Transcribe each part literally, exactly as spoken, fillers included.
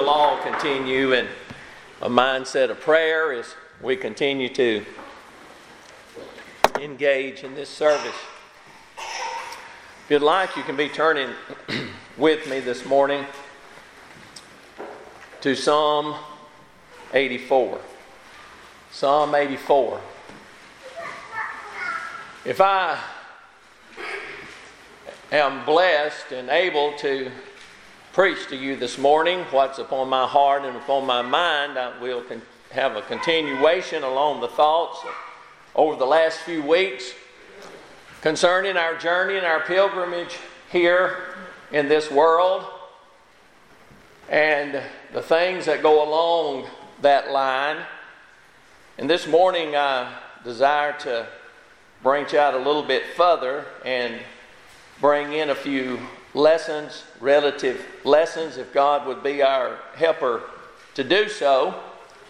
we'll all continue in a mindset of prayer as we continue to engage in this service. If you'd like, you can be turning with me this morning to Psalm eighty-four. Psalm eighty-four. If I am blessed and able to preach to you this morning what's upon my heart and upon my mind, I will con- have a continuation along the thoughts over the last few weeks concerning our journey and our pilgrimage here in this world and the things that go along that line. And this morning I desire to branch out a little bit further and bring in a few lessons, relative lessons, if God would be our helper to do so.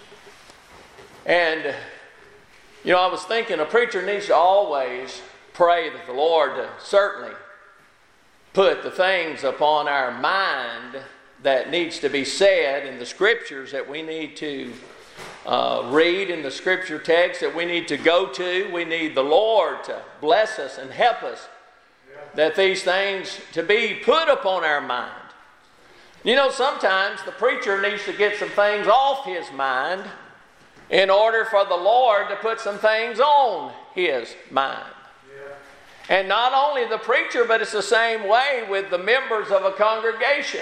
And, you know, I was thinking a preacher needs to always pray that the Lord to certainly put the things upon our mind that needs to be said in the scriptures that we need to uh, read in the scripture text that we need to go to. We need the Lord to bless us and help us that these things to be put upon our mind. You know, sometimes the preacher needs to get some things off his mind in order for the Lord to put some things on his mind. Yeah. And not only the preacher, but it's the same way with the members of a congregation.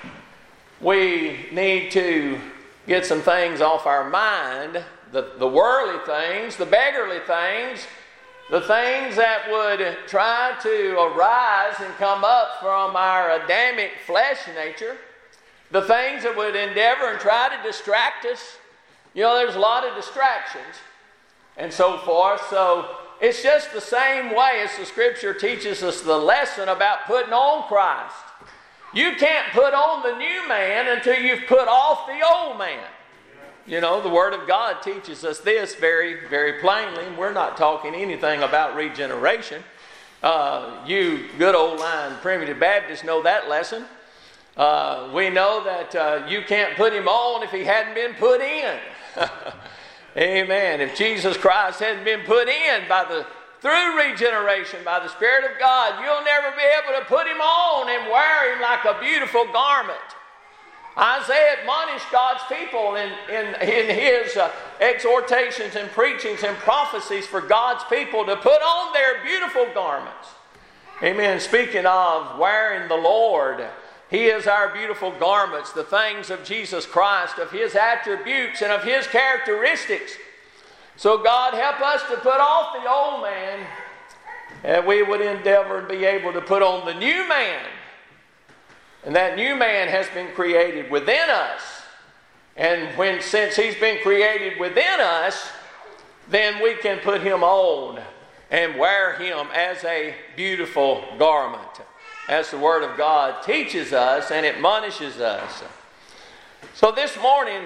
We need to get some things off our mind, the, the worldly things, the beggarly things, the things that would try to arise and come up from our Adamic flesh nature, the things that would endeavor and try to distract us. You know, there's a lot of distractions and so forth. So it's just the same way as the Scripture teaches us the lesson about putting on Christ. You can't put on the new man until you've put off the old man. You know, the Word of God teaches us this very, very plainly. We're not talking anything about regeneration. Uh, you good old line primitive Baptists know that lesson. Uh, we know that uh, you can't put him on if he hadn't been put in. Amen. If Jesus Christ hadn't been put in by the through regeneration by the Spirit of God, you'll never be able to put him on and wear him like a beautiful garment. Isaiah admonished God's people in, in, in his uh, exhortations and preachings and prophecies for God's people to put on their beautiful garments. Amen. Speaking of wearing the Lord, He is our beautiful garments, the things of Jesus Christ, of His attributes and of His characteristics. So God help us to put off the old man, and we would endeavor and be able to put on the new man. And that new man has been created within us. And when since he's been created within us, then we can put him on and wear him as a beautiful garment, as the Word of God teaches us and admonishes us. So this morning,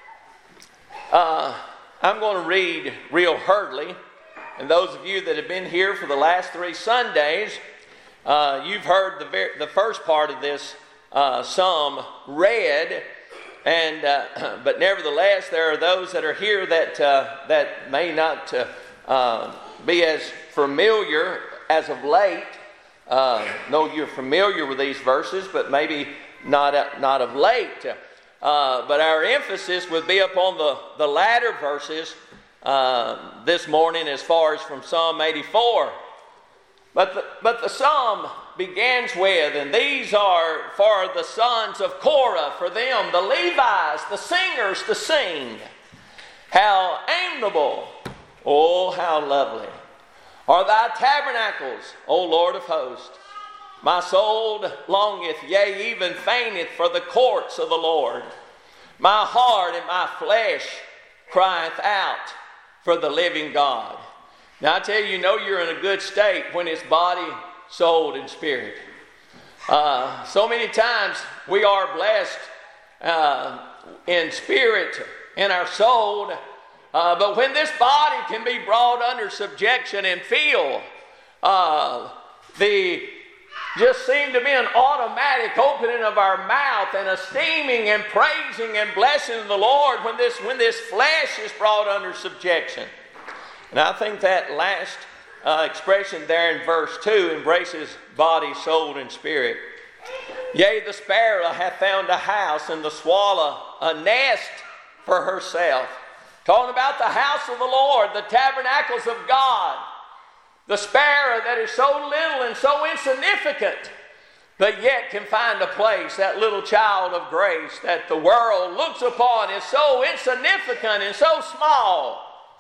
uh, I'm going to read real hurriedly. And those of you that have been here for the last three Sundays, uh, you've heard the, ver- the first part of this Uh, psalm read, and uh, but nevertheless, there are those that are here that uh, that may not uh, uh, be as familiar as of late. Uh, know you're familiar with these verses, but maybe not uh, not of late. Uh, but our emphasis would be upon the the latter verses uh, this morning, as far as from Psalm eighty-four. But the, but the psalm begins with, and these are for the sons of Korah, for them, the Levites, the singers to sing. How amiable, oh, how lovely, are thy tabernacles, O Lord of hosts. My soul longeth, yea, even fainteth for the courts of the Lord. My heart and my flesh crieth out for the living God. Now I tell you, you know you're in a good state when it's body, soul, and spirit. Uh, so many times we are blessed uh, in spirit, in our soul, uh, but when this body can be brought under subjection and feel uh, the just seem to be an automatic opening of our mouth and esteeming and praising and blessing the Lord when this, when this flesh is brought under subjection. And I think that last uh, expression there in verse two embraces body, soul, and spirit. Yea, the sparrow hath found a house, and the swallow a nest for herself. Talking about the house of the Lord, the tabernacles of God. The sparrow that is so little and so insignificant, but yet can find a place, that little child of grace that the world looks upon as so insignificant and so small.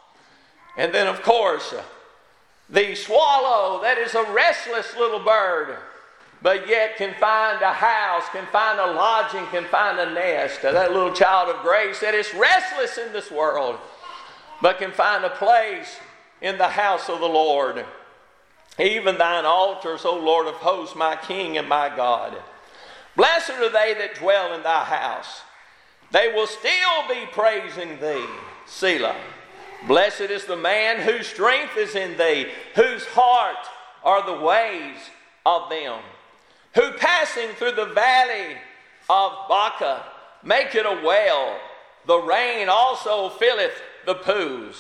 And then, of course, the swallow that is a restless little bird, but yet can find a house, can find a lodging, can find a nest. That little child of grace that is restless in this world, but can find a place in the house of the Lord. Even thine altars, O Lord of hosts, my King and my God. Blessed are they that dwell in thy house. They will still be praising thee. Selah. Blessed is the man whose strength is in thee, whose heart are the ways of them, who passing through the valley of Baca make it a well. The rain also filleth the pools.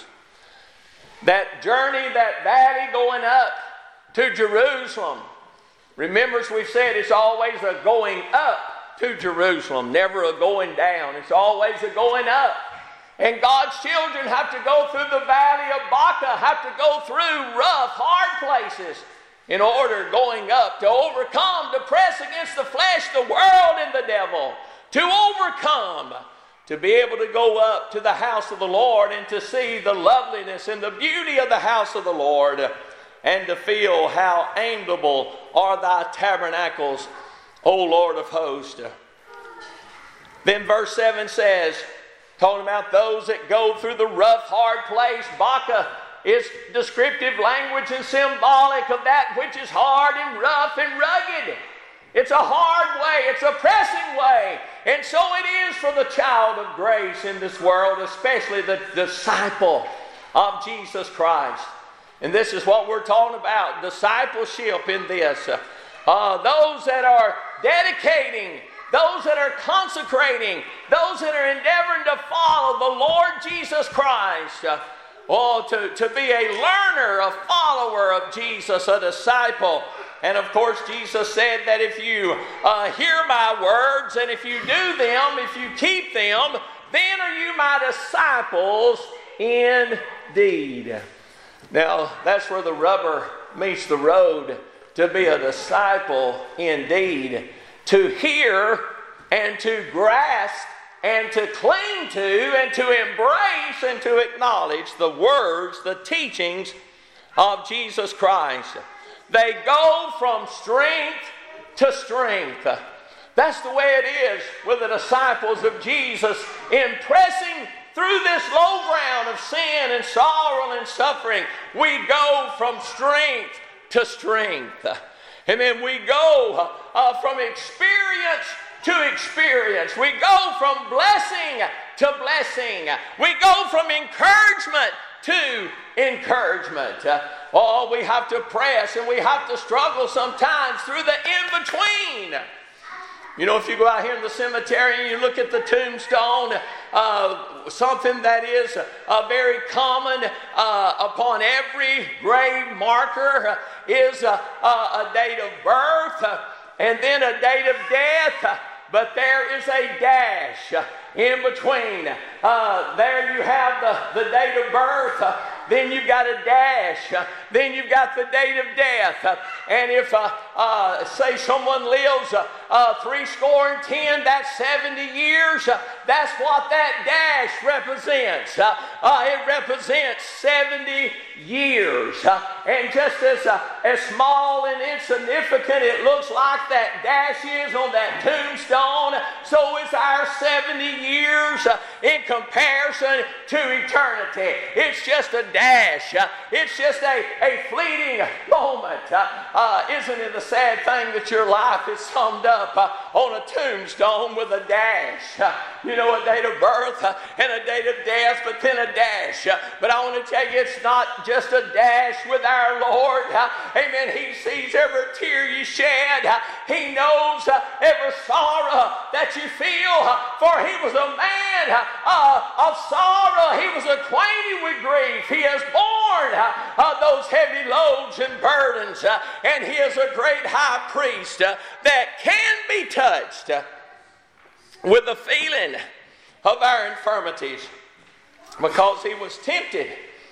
That journey, that valley going up to Jerusalem. Remember, as we've said, it's always a going up to Jerusalem, never a going down. It's always a going up. And God's children have to go through the valley of Baca, have to go through rough, hard places in order going up to overcome, to press against the flesh, the world, and the devil, to overcome, to be able to go up to the house of the Lord and to see the loveliness and the beauty of the house of the Lord, and to feel how amiable are thy tabernacles, O Lord of hosts. Then verse seven says, talking about those that go through the rough, hard place, Baca is descriptive language and symbolic of that which is hard and rough and rugged. It's a hard way. It's a pressing way. And so it is for the child of grace in this world, especially the disciple of Jesus Christ. And this is what we're talking about, discipleship in this. Uh, those that are dedicating, those that are consecrating, those that are endeavoring to follow the Lord Jesus Christ. Uh, oh, to, to be a learner, a follower of Jesus, a disciple. And of course, Jesus said that if you uh, hear my words and if you do them, if you keep them, then are you my disciples indeed. Now, that's where the rubber meets the road. To be a disciple indeed. To hear and to grasp and to cling to and to embrace and to acknowledge the words, the teachings of Jesus Christ. They go from strength to strength. That's the way it is with the disciples of Jesus in pressing through this low ground of sin and sorrow and suffering. We go from strength to strength. And then we go uh, from experience to experience. We go from blessing to blessing. We go from encouragement to encouragement. Uh, oh, we have to press and we have to struggle sometimes through the in-between. You know, if you go out here in the cemetery and you look at the tombstone, uh, something that is uh, very common uh, upon every grave marker uh, is uh, uh, a date of birth uh, and then a date of death, uh, but there is a dash uh, in between. Uh, there you have the, the date of birth, uh, then you've got a dash, uh, then you've got the date of death. Uh, and if, uh, uh, say someone lives uh, uh, three score and ten, that's seventy years, uh, that's what that dash represents. Uh, uh, it represents seventy years. Uh, and just as, uh, as small and insignificant it looks like that dash is on that tombstone, so is our seventy years uh, in comparison to eternity. It's just a dash. Uh, it's just a, a fleeting moment. Uh, uh, isn't it the sad thing that your life is summed up uh, on a tombstone with a dash. Uh, you know, a date of birth uh, and a date of death, but then a dash. Uh, but I want to tell you, it's not just a dash with our Lord. Uh, amen. He sees every tear you shed. Uh, he knows uh, every sorrow that you feel. Uh, for He was a man uh, uh, of sorrow. He was acquainted with grief. He has borne uh, uh, those heavy loads and burdens. Uh, and He is a great high priest uh, that can be touched uh, with the feeling of our infirmities, because He was tempted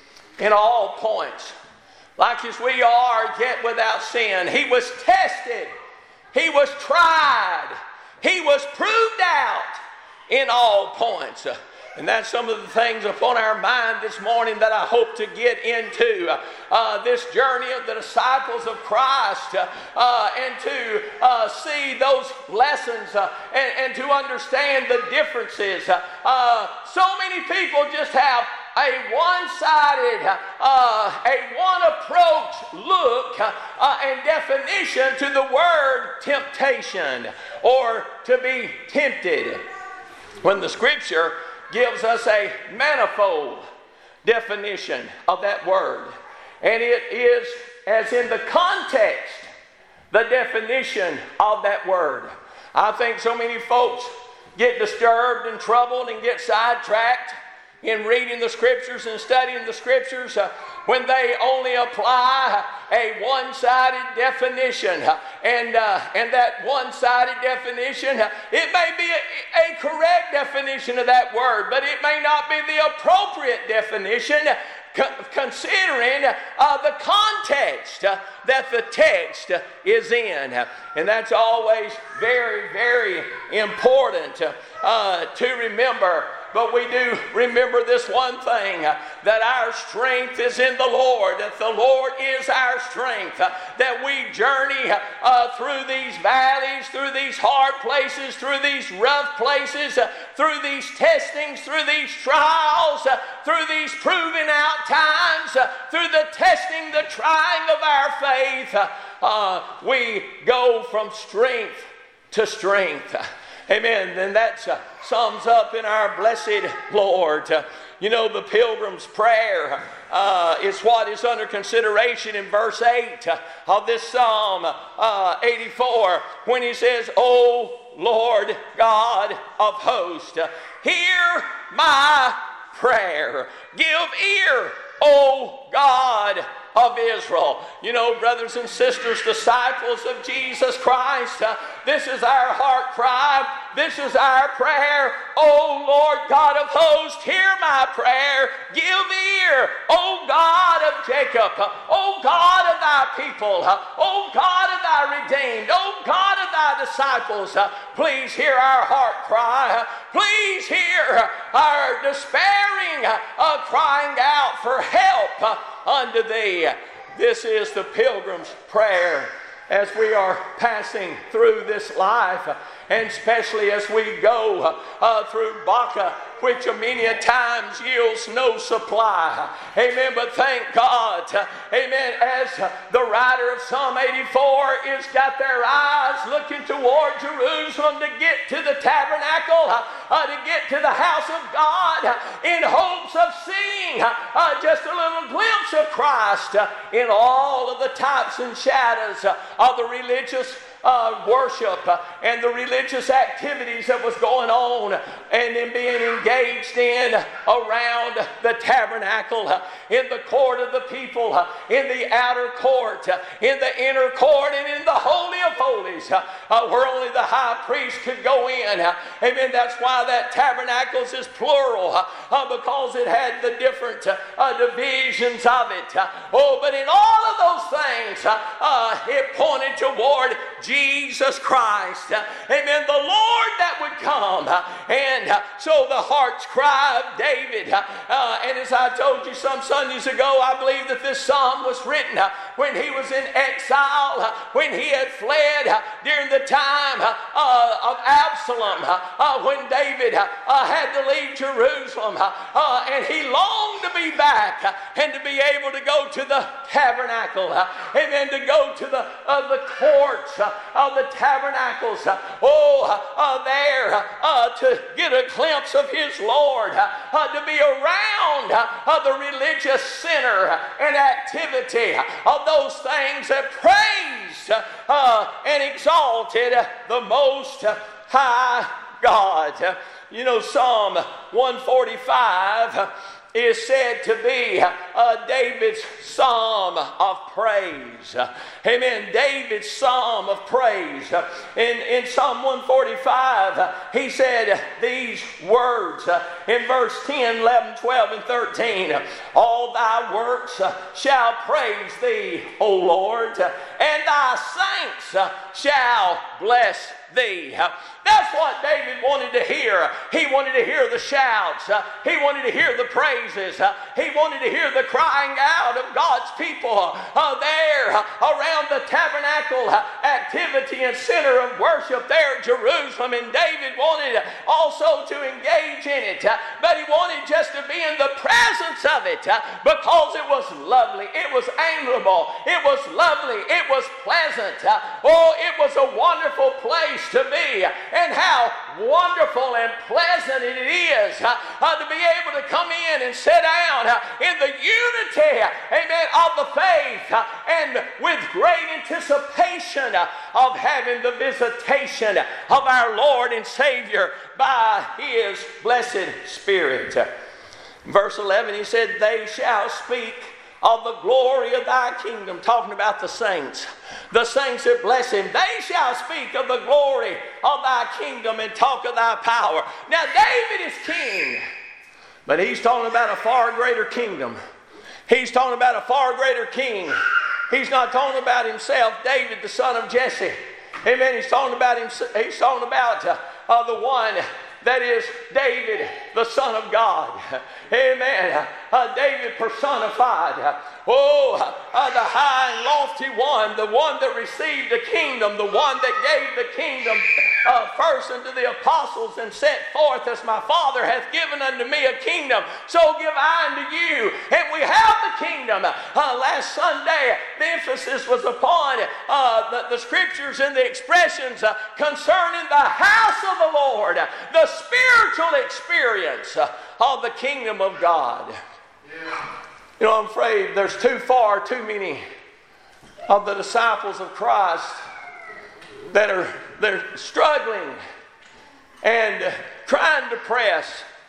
in all points, like as we are, yet without sin. He was tested. He was tried. He was proved out in all points. Uh, And that's some of the things upon our mind this morning that I hope to get into. Uh, this journey of the disciples of Christ uh, uh, and to uh, see those lessons uh, and, and to understand the differences. Uh, so many people just have a one-sided, uh, a one-approach look uh, and definition to the word temptation or to be tempted, when the Scripture gives us a manifold definition of that word. And it is, as in the context, the definition of that word. I think so many folks get disturbed and troubled and get sidetracked in reading the Scriptures and studying the Scriptures uh, when they only apply a one-sided definition. Uh, and, uh, and that one-sided definition, uh, it may be a, a correct definition of that word, but it may not be the appropriate definition uh, co- considering uh, the context uh, that the text uh, is in. Uh, and that's always very, very important uh, uh, to remember. But we do remember this one thing, uh, that our strength is in the Lord, that the Lord is our strength, uh, that we journey uh, through these valleys, through these hard places, through these rough places, uh, through these testings, through these trials, uh, through these proving out times, uh, through the testing, the trying of our faith. Uh, uh, we go from strength to strength. Amen. And that uh, sums up in our blessed Lord. Uh, you know, the Pilgrim's Prayer uh, is what is under consideration in verse eight uh, of this Psalm uh, eighty-four, when he says, "O Lord God of hosts, uh, hear my prayer. Give ear, O God of Israel." You know, brothers and sisters, disciples of Jesus Christ, uh, this is our heart cry. This is our prayer. "O Lord God of hosts, hear my prayer. Give ear, O God of Jacob, uh, O God of thy people, uh, O God of thy redeemed, O God of thy disciples, uh, please hear our heart cry. Uh, please hear our despairing uh, uh, crying out for help uh, unto thee." This is the Pilgrim's Prayer as we are passing through this life, and especially as we go uh, through Baca, which many a times yields no supply. Amen. But thank God, amen, as the writer of Psalm eighty-four is got their eyes looking toward Jerusalem to get to the tabernacle, uh, to get to the house of God, uh, in hopes of seeing uh, just a little glimpse of Christ uh, in all of the types and shadows uh, of the religious Uh, worship uh, and the religious activities that was going on and then being engaged in around the tabernacle, uh, in the court of the people, uh, in the outer court, uh, in the inner court, and in the Holy of Holies, uh, uh, where only the high priest could go in. Uh, amen. That's why that tabernacles is plural, uh, uh, because it had the different uh, uh, divisions of it. Uh, oh, but in all of those things, uh, uh, it pointed toward Jesus Christ. Uh, amen. The Lord that would come. Uh, and uh, so the heart's cry of David, uh, uh, and as I told you some Sundays ago, I believe that this psalm was written uh, when he was in exile, uh, when he had fled uh, during the time uh, uh, of Absalom, uh, uh, when David uh, uh, had to leave Jerusalem, uh, uh, and he longed to be back uh, and to be able to go to the tabernacle, uh, and then to go to the, uh, the courts uh, of the tabernacles, uh, oh, uh, uh, there uh, uh, to get a glimpse of his Lord, uh, uh, to be around uh, uh, the religious center and activity of those things that praised uh, and exalted the Most High God. You know, Psalm one forty-five is said to be uh, David's psalm of praise. Amen. David's psalm of praise. In, in Psalm one forty-five, he said these words in verse ten, eleven, twelve, and thirteen. All thy works shall praise thee, O Lord, and thy saints shall bless thee. That's what David wanted to hear. He wanted to hear the shouts. Uh, he wanted to hear the praises. Uh, he wanted to hear the crying out of God's people uh, there uh, around the tabernacle uh, activity and center of worship there at Jerusalem. And David wanted also to engage in it, uh, but he wanted just to be in the presence of it uh, because it was lovely. It was amiable. It was lovely. It was pleasant. Uh, oh, it was a wonderful place to be. And how wonderful and pleasant it is uh, uh, to be able to come in and sit down uh, in the unity, uh, amen, of the faith uh, and with great anticipation uh, of having the visitation of our Lord and Savior by His blessed Spirit. Verse eleven, he said, they shall speak of the glory of thy kingdom, talking about the saints. The saints that bless him, they shall speak of the glory of thy kingdom and talk of thy power. Now David is king, but he's talking about a far greater kingdom. He's talking about a far greater king. He's not talking about himself, David, the son of Jesse. Amen. He's talking about him. He's talking about uh, uh, the one that is David, the Son of God. Amen. Uh, David personified. Oh, uh, the high and lofty one, the one that received the kingdom, the one that gave the kingdom uh, first unto the apostles and set forth as my Father hath given unto me a kingdom, so give I unto you. And we have the kingdom. Uh, last Sunday, the emphasis was upon uh, the, the scriptures and the expressions uh, concerning the house of the Lord, the spiritual experience uh, of the kingdom of God. Yeah. You know, I'm afraid there's too far, too many of the disciples of Christ that are they're struggling and trying to press,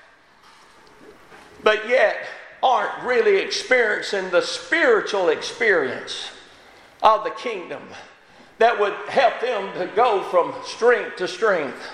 but yet aren't really experiencing the spiritual experience of the kingdom that would help them to go from strength to strength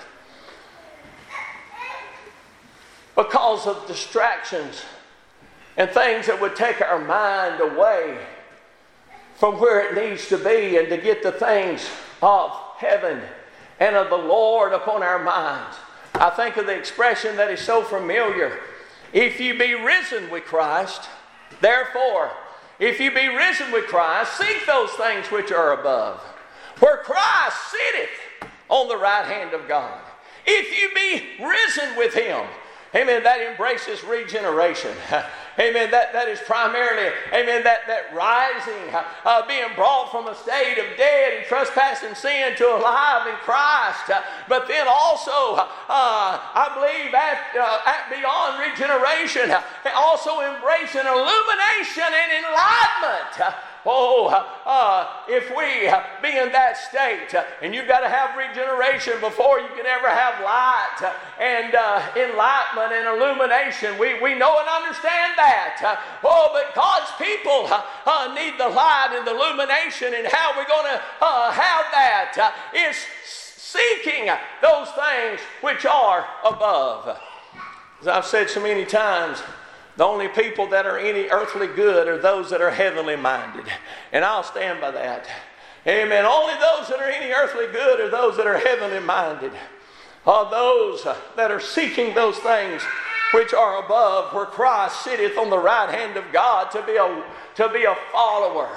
because of distractions and things that would take our mind away from where it needs to be and to get the things of heaven and of the Lord upon our minds. I think of the expression that is so familiar. If you be risen with Christ, therefore, if you be risen with Christ, seek those things which are above, where Christ sitteth on the right hand of God. If you be risen with Him, amen, that embraces regeneration. Amen, that, that is primarily, amen, that, that rising, uh, being brought from a state of dead and trespassing sin to alive in Christ. Uh, but then also, uh, I believe at, uh, at beyond regeneration, uh, also embracing illumination and enlightenment. Uh, Oh, uh, if we uh, be in that state, uh, and you've got to have regeneration before you can ever have light uh, and uh, enlightenment and illumination. We, we know and understand that. Uh, oh, but God's people uh, uh, need the light and the illumination, and how we're going to uh, have that uh, is seeking those things which are above. As I've said so many times, the only people that are any earthly good are those that are heavenly minded. And I'll stand by that. Amen. Only those that are any earthly good are those that are heavenly minded. Are those that are seeking those things which are above, where Christ sitteth on the right hand of God, to be a, to be a follower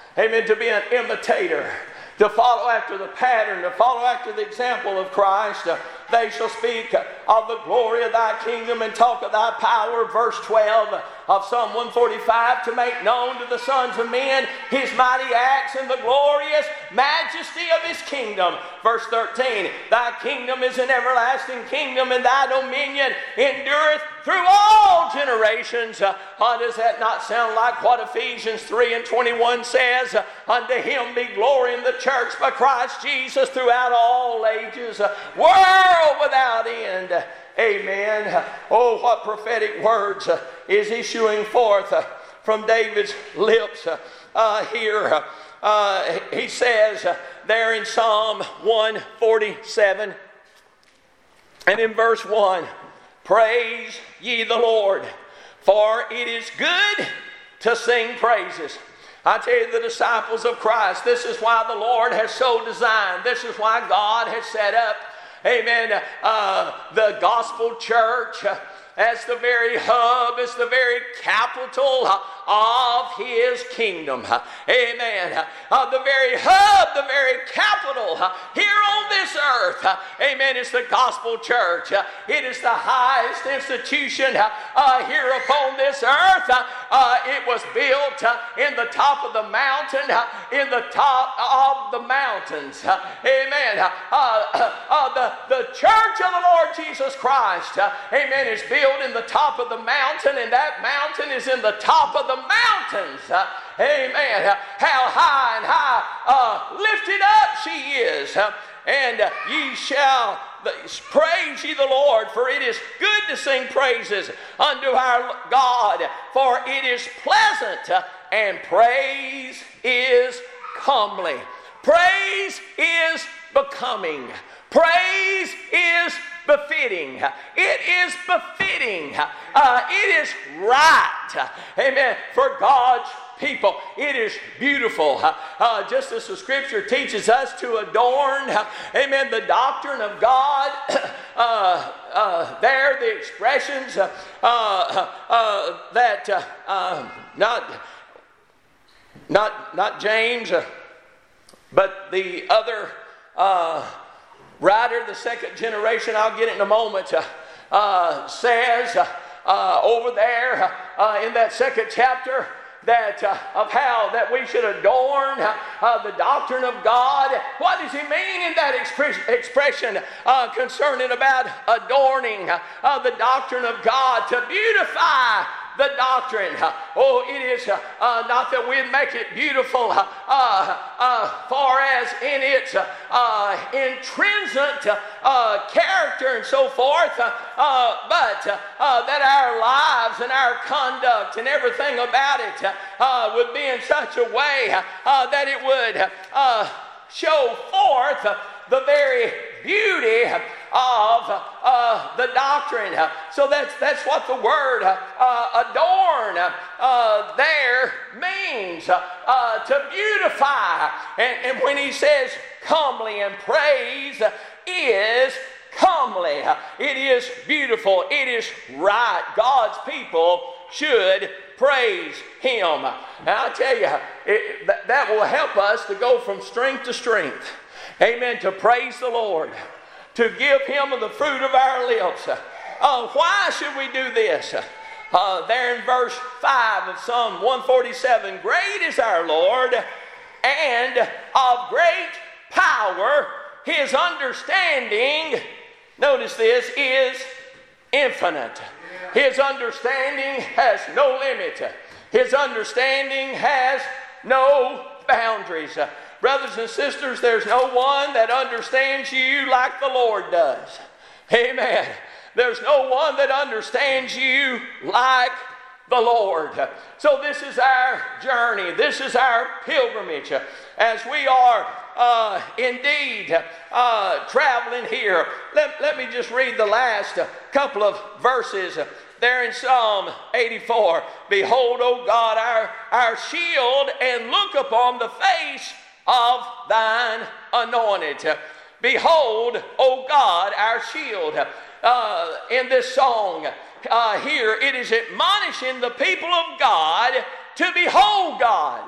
Amen. To be an imitator, to follow after the pattern, to follow after the example of Christ. Uh, they shall speak of the glory of thy kingdom and talk of thy power. Verse twelve of Psalm one forty-five, to make known to the sons of men his mighty acts and the glorious majesty of his kingdom. Verse thirteen, thy kingdom is an everlasting kingdom, and thy dominion endureth through all generations. Uh, does that not sound like what Ephesians three and twenty-one says? Uh, unto him be glory in the church by Christ Jesus throughout all ages, uh, world without end. Uh, amen. Oh, what prophetic words uh, is issuing forth uh, from David's lips uh, uh, here. Uh, he says uh, there in Psalm one forty-seven and in verse one, praise ye the Lord, for it is good to sing praises. I tell you, the disciples of Christ, this is why the Lord has so designed, this is why God has set up, amen, uh, the gospel church uh, as the very hub, as the very capital uh, of his kingdom. Uh, amen. Uh, the very hub, the very capital uh, here on this earth. Uh, amen. Is the gospel church. Uh, it is the highest institution uh, uh, here upon this earth. Uh, uh, it was built uh, in the top of the mountain, uh, in the top of the mountains. Uh, amen. Uh, uh, uh, the, the church of the Lord Jesus Christ, uh, amen, is built in the top of the mountain, and that mountain is in the top of the mountains. Uh, amen. Uh, how high and high uh, lifted up she is. Uh, and uh, ye shall praise ye the Lord, for it is good to sing praises unto our God, for it is pleasant, uh, and praise is comely. Praise is becoming. Praise is befitting. It is befitting. Uh, it is right. Amen. For God's people. It is beautiful. Uh, just as the scripture teaches us to adorn, amen, the doctrine of God. Uh, uh, there, the expressions uh, uh, uh, that uh, uh, not, not, not James, uh, but the other uh, writer, the second generation, I'll get it in a moment, uh, uh, says uh, uh, over there uh, in that second chapter that uh, of how that we should adorn uh, uh, the doctrine of God. What does he mean in that expre- expression uh, concerning about adorning uh, uh, the doctrine of God? To beautify the doctrine. Oh, it is uh, uh, not that we make it beautiful uh, uh, far as in its uh, uh, intrinsic uh, character and so forth, uh, uh, but uh, uh, that our lives and our conduct and everything about it uh, would be in such a way uh, that it would uh, show forth uh, the very beauty of uh, the doctrine. So that's that's what the word uh, adorn uh, there means, uh, to beautify. And, and when he says comely, and praise is comely, it is beautiful, it is right. God's people should praise him. Now I tell you, it, that, that will help us to go from strength to strength. Amen. To praise the Lord, to give him of the fruit of our lips. Uh, why should we do this? Uh, there in verse five of Psalm one forty-seven, great is our Lord, and of great power. His understanding, notice this, is infinite. His understanding has no limit. His understanding has no boundaries. Brothers and sisters, there's no one that understands you like the Lord does. Amen. There's no one that understands you like the Lord. So this is our journey. This is our pilgrimage. As we are uh, indeed uh, traveling here. Let, let me just read the last couple of verses there in Psalm eighty-four. Behold, O God, our, our shield, and look upon the face of thine anointed. Behold, O God, our shield. Uh, in this song uh, here, it is admonishing the people of God to behold God.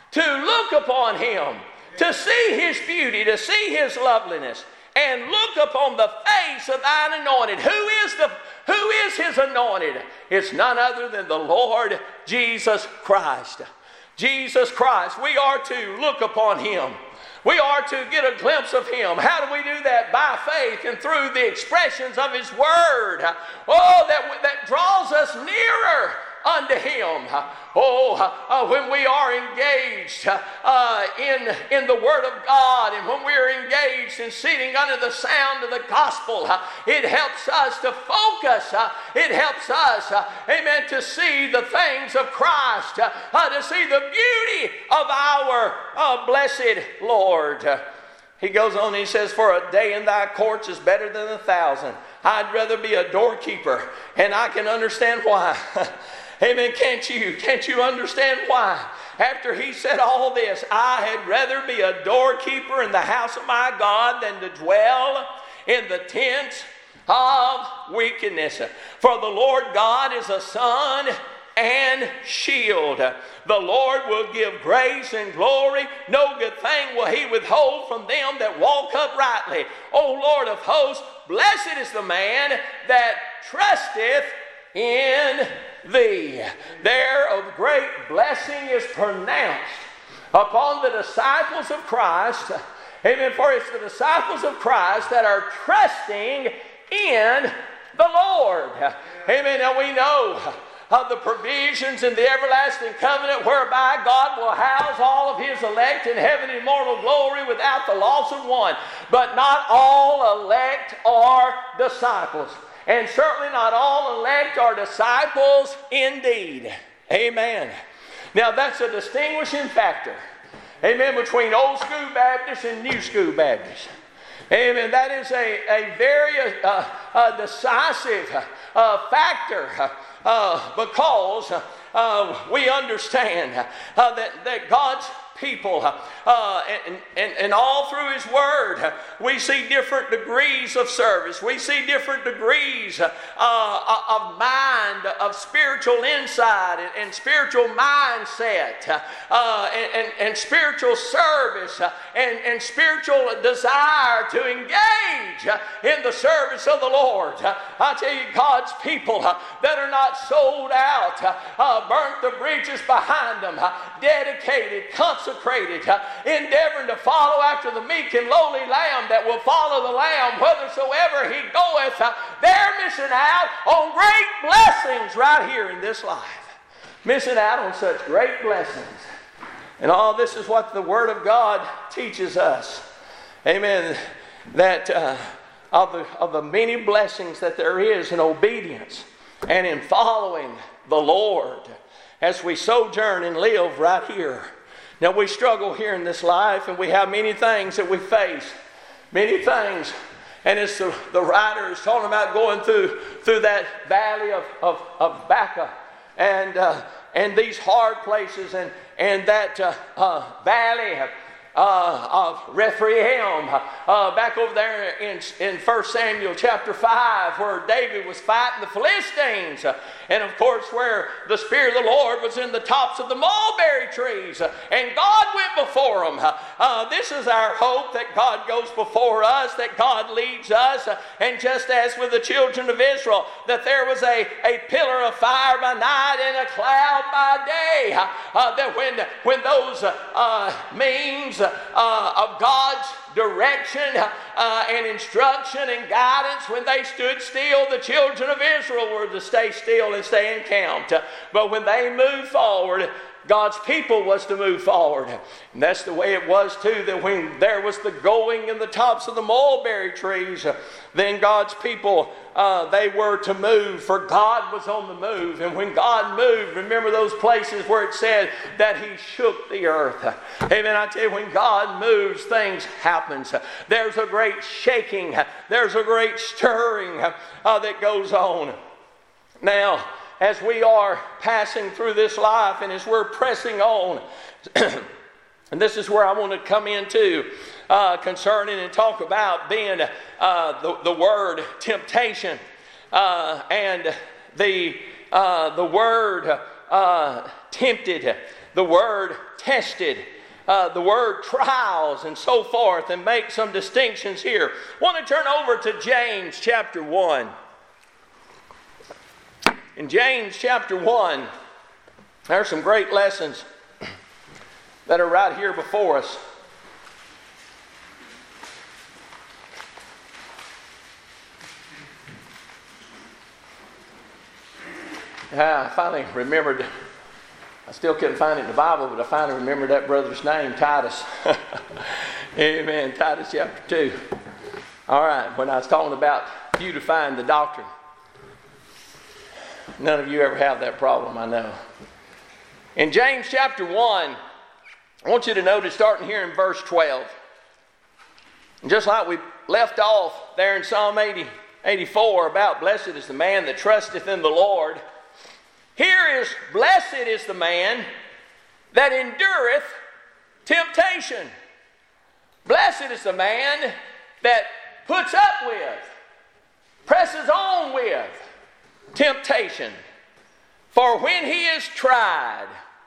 to look upon Him, to see His beauty, to see His loveliness, and look upon the face of thine anointed. Who is the who is His anointed? It's none other than the Lord Jesus Christ. Jesus Christ. We are to look upon Him. We are to get a glimpse of Him. How do we do that? By faith and through the expressions of His Word. Oh, that, that draws us nearer unto Him. Oh, uh, when we are engaged uh, in, in the Word of God, and when we are engaged in sitting under the sound of the gospel, uh, it helps us to focus. Uh, it helps us, uh, amen, to see the things of Christ, uh, uh, to see the beauty of our uh, blessed Lord. Uh, he goes on and he says, for a day in thy courts is better than a thousand. I'd rather be a doorkeeper, and I can understand why. Amen. Can't you? Can't you understand why? After he said all this, I had rather be a doorkeeper in the house of my God than to dwell in the tents of wickedness. For the Lord God is a sun and shield. The Lord will give grace and glory. No good thing will He withhold from them that walk uprightly. O Lord of hosts, blessed is the man that trusteth in Thee. There of great blessing is pronounced upon the disciples of Christ. Amen. For it's the disciples of Christ that are trusting in the Lord. Amen. Now we know of the provisions in the everlasting covenant whereby God will house all of His elect in heaven in immortal glory without the loss of one. But not all elect are disciples. And certainly not all elect are disciples indeed. Amen. Now that's a distinguishing factor. Amen. Between old school Baptists and new school Baptists. Amen. That is a, a very uh, uh, decisive uh, factor uh, because uh, we understand uh, that, that God's people, uh, and, and, and all through His Word, we see different degrees of service. We see different degrees uh, of mind, of spiritual insight, and, and spiritual mindset, uh, and, and, and spiritual service, and, and spiritual desire to engage in the service of the Lord. I tell you, God's people that are not sold out, uh, burnt the bridges behind them, dedicated, consecrated, Consecrated, uh, endeavoring to follow after the meek and lowly lamb that will follow the lamb whithersoever he goeth. Uh, they're missing out on great blessings right here in this life. Missing out on such great blessings. And all this is what the Word of God teaches us. Amen. That uh, of, the, of the many blessings that there is in obedience and in following the Lord as we sojourn and live right here. Now we struggle here in this life, and we have many things that we face. Many things. And it's the, the writer is talking about going through, through that valley of, of, of Baca and, uh, and these hard places and, and that uh, uh, valley Uh, of Rephaim, uh, back over there in, in First Samuel chapter five, where David was fighting the Philistines, uh, and of course where the Spirit of the Lord was in the tops of the mulberry trees, uh, and God went before them. Uh, uh, this is our hope, that God goes before us, that God leads us, uh, and just as with the children of Israel, that there was a, a pillar of fire by night and a cloud by day, uh, uh, that when, when those uh, uh, means Uh, of God's direction uh, and instruction and guidance, when they stood still, the children of Israel were to stay still and stay encamped. But when they moved forward, God's people was to move forward. And that's the way it was too, that when there was the going in the tops of the mulberry trees, then God's people, uh, they were to move, for God was on the move. And when God moved, remember those places where it said that He shook the earth. Amen. I tell you, when God moves, things happen. There's a great shaking. There's a great stirring uh, that goes on. Now, as we are passing through this life and as we're pressing on, and this is where I want to come into uh, concerning and talk about being uh, the, the word temptation uh, and the, uh, the word uh, tempted. the word tested, uh, the word trials, and so forth, and make some distinctions here. I want to turn over to James chapter one. In James chapter one, there are some great lessons that are right here before us. I finally remembered, I still couldn't find it in the Bible, but I finally remembered that brother's name, Titus. Amen, Titus chapter two. All right, when I was talking about beautifying the doctrine. None of you ever have that problem, I know. In James chapter one, I want you to notice starting here in verse twelve. And just like we left off there in Psalm eighty, eighty-four about blessed is the man that trusteth in the Lord. Here is, blessed is the man that endureth temptation. Blessed is the man that puts up with, presses on with temptation. For when he is tried.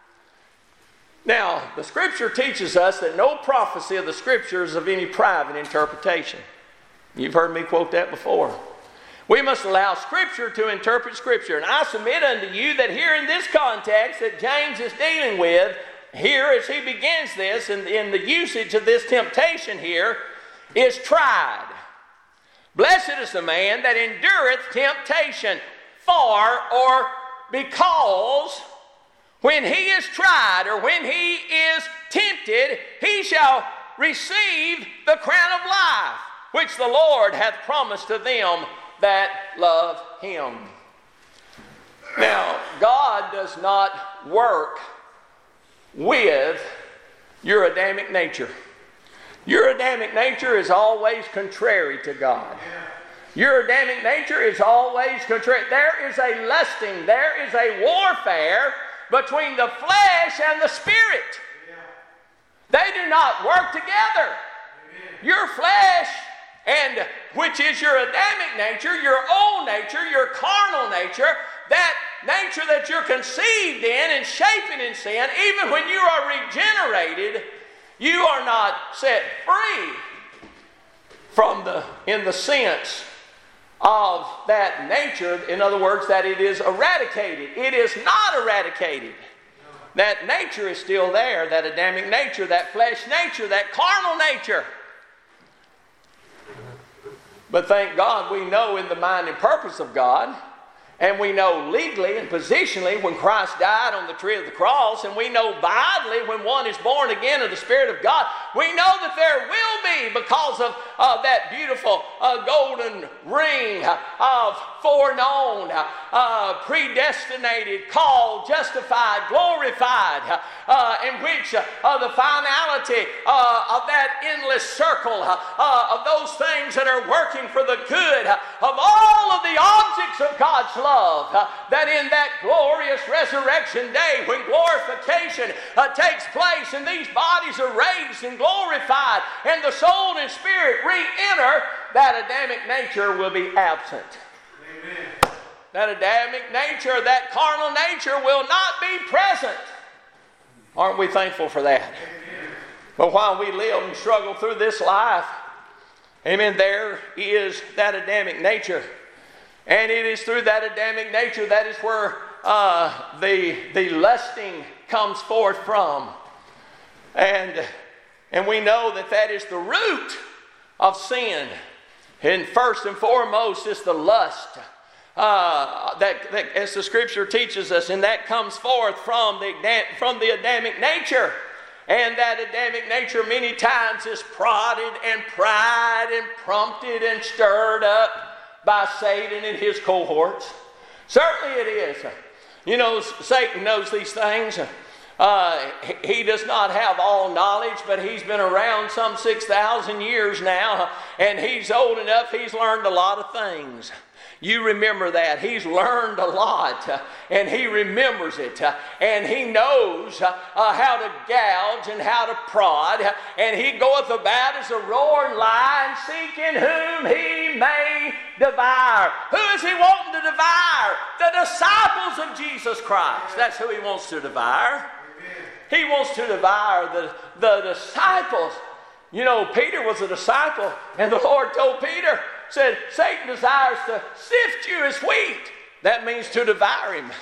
Now, the Scripture teaches us that no prophecy of the Scripture is of any private interpretation. You've heard me quote that before. We must allow Scripture to interpret Scripture. And I submit unto you that here in this context that James is dealing with, here as he begins this, in, in the usage of this temptation here, is tried. Blessed is the man that endureth temptation, for or because when he is tried or when he is tempted, he shall receive the crown of life, which the Lord hath promised to them that love him. Now, God does not work with your Adamic nature. Your Adamic nature is always contrary to God. Your Adamic nature is always contrary. There is a lusting, there is a warfare between the flesh and the spirit. They do not work together. Your flesh, and which is your Adamic nature, your old nature, your carnal nature, that nature that you're conceived in and shaping in sin, even when you are regenerated, you are not set free from the, in the sense of that nature. In other words, that it is eradicated. It is not eradicated. That nature is still there, that Adamic nature, that flesh nature, that carnal nature. But thank God we know in the mind and purpose of God, and we know legally and positionally when Christ died on the tree of the cross, and we know vitally when one is born again of the Spirit of God, we know that there will be, because of uh, that beautiful uh, golden ring of foreknown, uh, predestinated, called, justified, glorified, uh, in which uh, the finality uh, of that endless circle uh, of those things that are working for the good of all of the objects of God's love, uh, that in that glorious resurrection day when glorification uh, takes place and these bodies are raised and glorified and the soul and spirit re-enter, that Adamic nature will be absent. Amen. That Adamic nature, that carnal nature will not be present. Aren't we thankful for that? Amen. But while we live and struggle through this life, amen, there is that Adamic nature. And it is through that Adamic nature that is where uh, the, the lusting comes forth from. And, and we know that that is the root of sin. And first and foremost is the lust. Uh, that, that, as the Scripture teaches us, and that comes forth from the, from the Adamic nature. And that Adamic nature many times is prodded and pried and prompted and stirred up by Satan and his cohorts. Certainly it is. You know, Satan knows these things. Uh, he does not have all knowledge, but he's been around some six thousand years now, and he's old enough, he's learned a lot of things. You remember that. He's learned a lot, uh, and he remembers it, uh, and he knows uh, uh, how to gouge and how to prod, uh, and he goeth about as a roaring lion, seeking whom he may devour. Who is he wanting to devour? The disciples of Jesus Christ. That's who he wants to devour. Amen. He wants to devour the, the disciples. You know, Peter was a disciple, and the Lord told Peter, said, Satan desires to sift you as wheat. That means to devour him.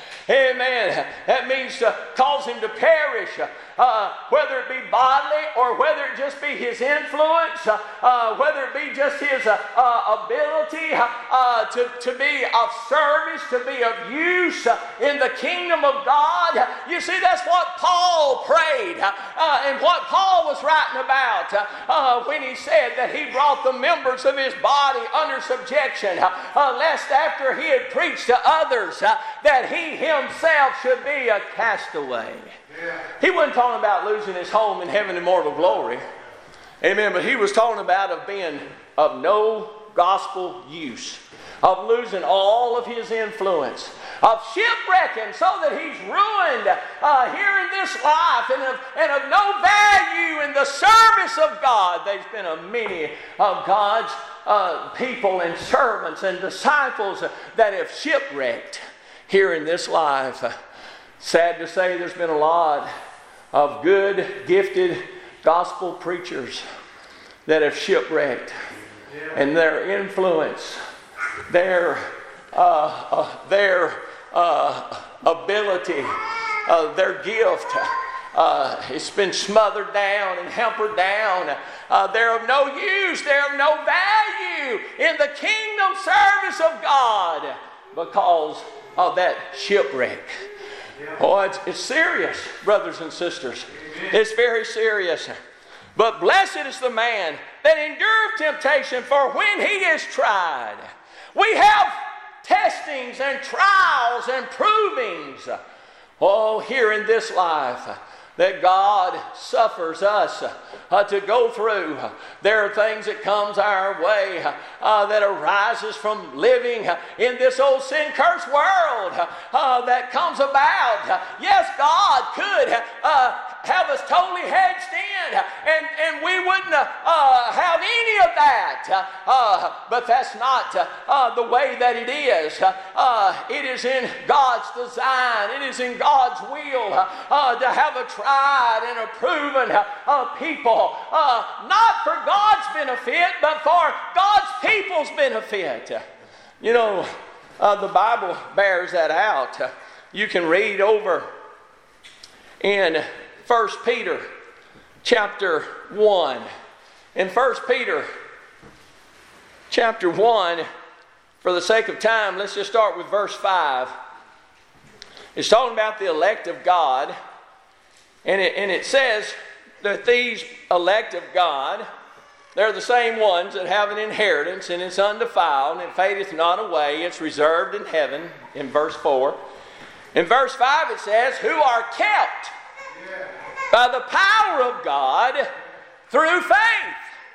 Amen. That means to cause him to perish. Uh, whether it be bodily or whether it just be his influence, uh, uh, whether it be just his uh, uh, ability uh, to, to be of service, to be of use uh, in the kingdom of God. You see, that's what Paul prayed uh, and what Paul was writing about uh, uh, when he said that he brought the members of his body under subjection, uh, uh, lest after he had preached to others uh, that he himself should be a castaway. He wasn't talking about losing his home in heaven and immortal glory. Amen. But he was talking about of being of no gospel use, of losing all of his influence, of shipwrecking so that he's ruined uh, here in this life and of, and of no value in the service of God. There's been a many of God's uh, people and servants and disciples that have shipwrecked here in this life. Sad to say, there's been a lot of good, gifted gospel preachers that have shipwrecked, and their influence, their uh, uh, their uh, ability, uh, their gift, uh, it's been smothered down and hampered down. Uh, they're of no use. They're of no value in the kingdom service of God because of that shipwreck. Oh, it's, it's serious, brothers and sisters. It's very serious. But blessed is the man that endureth temptation, for when he is tried. We have testings and trials and provings. Oh, here in this life that God suffers us uh, to go through. There are things that comes our way uh, that arises from living in this old sin-cursed world uh, that comes about. Yes, God could uh, have us totally hedged in, and, and we wouldn't uh, have any of that. Uh, but that's not uh, the way that it is. Uh, it is in God's design. It is in God's will uh, to have a tried and a proven uh, people. Uh, not for God's benefit, but for God's people's benefit. You know, uh, the Bible bears that out. Uh, you can read over in First Peter chapter one. In First Peter chapter one, for the sake of time, let's just start with verse five. It's talking about the elect of God. And it, and it says that these elect of God, they're the same ones that have an inheritance, and it's undefiled, and it fadeth not away. It's reserved in heaven, in verse four. In verse five it says, who are kept by the power of God through faith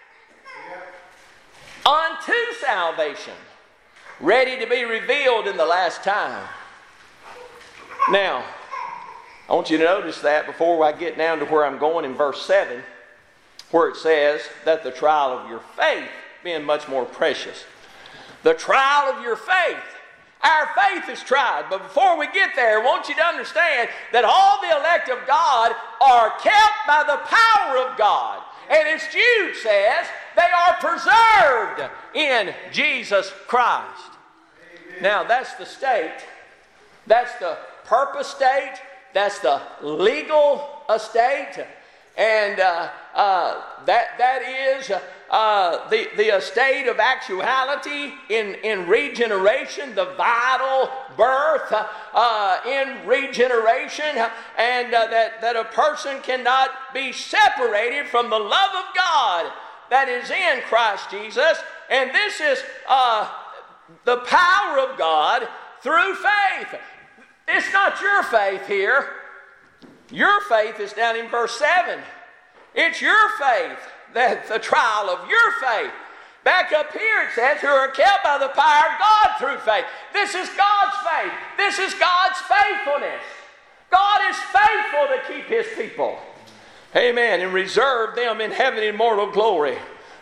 unto salvation, ready to be revealed in the last time. Now, I want you to notice that before I get down to where I'm going in verse seven, where it says that the trial of your faith being much more precious. The trial of your faith. Our faith is tried. But before we get there, I want you to understand that all the elect of God are kept by the power of God. And as Jude says, they are preserved in Jesus Christ. Amen. Now that's the state. That's the purpose state. That's the legal estate. And uh, uh, that that is uh, the, the estate of actuality in, in regeneration, the vital birth uh, in regeneration, and uh, that, that a person cannot be separated from the love of God that is in Christ Jesus. And this is uh, the power of God through faith. It's not your faith here. Your faith is down in verse seven. It's your faith, that the trial of your faith. Back up here it says, who are kept by the power of God through faith. This is God's faith. This is God's faithfulness. God is faithful to keep His people. Amen. And reserve them in heaven in immortal glory.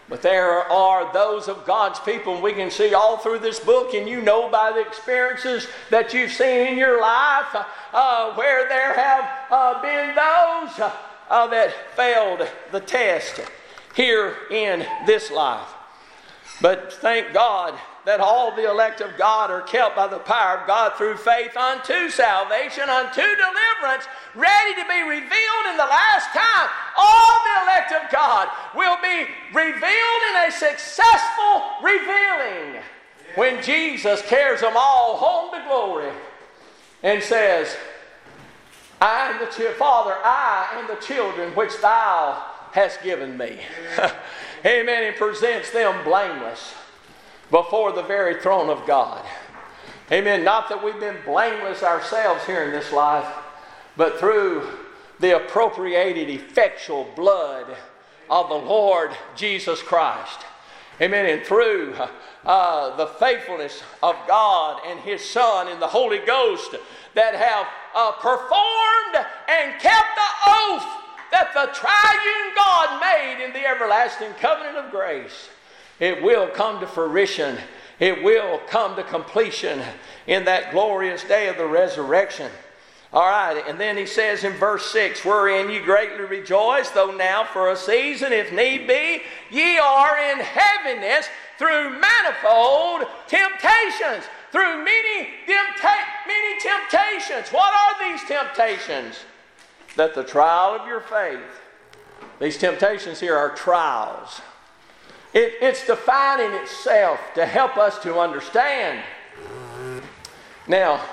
But there are those of God's people, and we can see all through this book, and you know by the experiences that you've seen in your life, uh, where there have uh, been those uh, that failed the test here in this life. But thank God that all the elect of God are kept by the power of God through faith unto salvation, unto deliverance, ready to be revealed in the last time. All the elect of God will be revealed in a successful revealing when Jesus carries them all home to glory and says, I am the ch- Father, I am the children which thou hast given me. Amen. And presents them blameless before the very throne of God. Amen. Not that we've been blameless ourselves here in this life, but through the appropriated, effectual blood of the Lord Jesus Christ. Amen. And through uh, the faithfulness of God and His Son and the Holy Ghost that have uh, performed and kept the oath that the triune God made in the everlasting covenant of grace. It will come to fruition. It will come to completion in that glorious day of the resurrection. All right, and then he says in verse six, wherein ye greatly rejoice, though now for a season, if need be, ye are in heaviness through manifold temptations. Through many, tempta- many temptations. What are these temptations? That the trial of your faith, these temptations here are trials. It, it's defining itself to help us to understand. Now,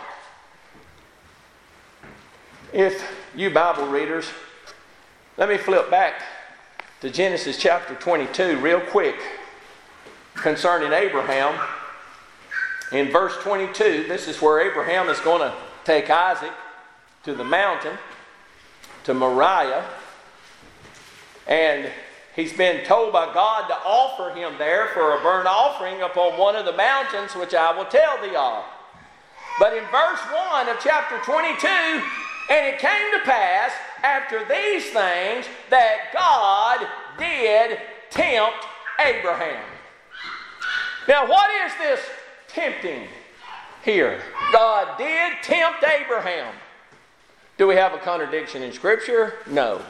if you Bible readers, let me flip back to Genesis chapter twenty-two real quick concerning Abraham. In verse twenty-two, this is where Abraham is going to take Isaac to the mountain, to Moriah, and he's been told by God to offer him there for a burnt offering upon one of the mountains, which I will tell thee of. But in verse one of chapter twenty-two, and it came to pass after these things that God did tempt Abraham. Now, what is this tempting here? God did tempt Abraham. Do we have a contradiction in Scripture? No.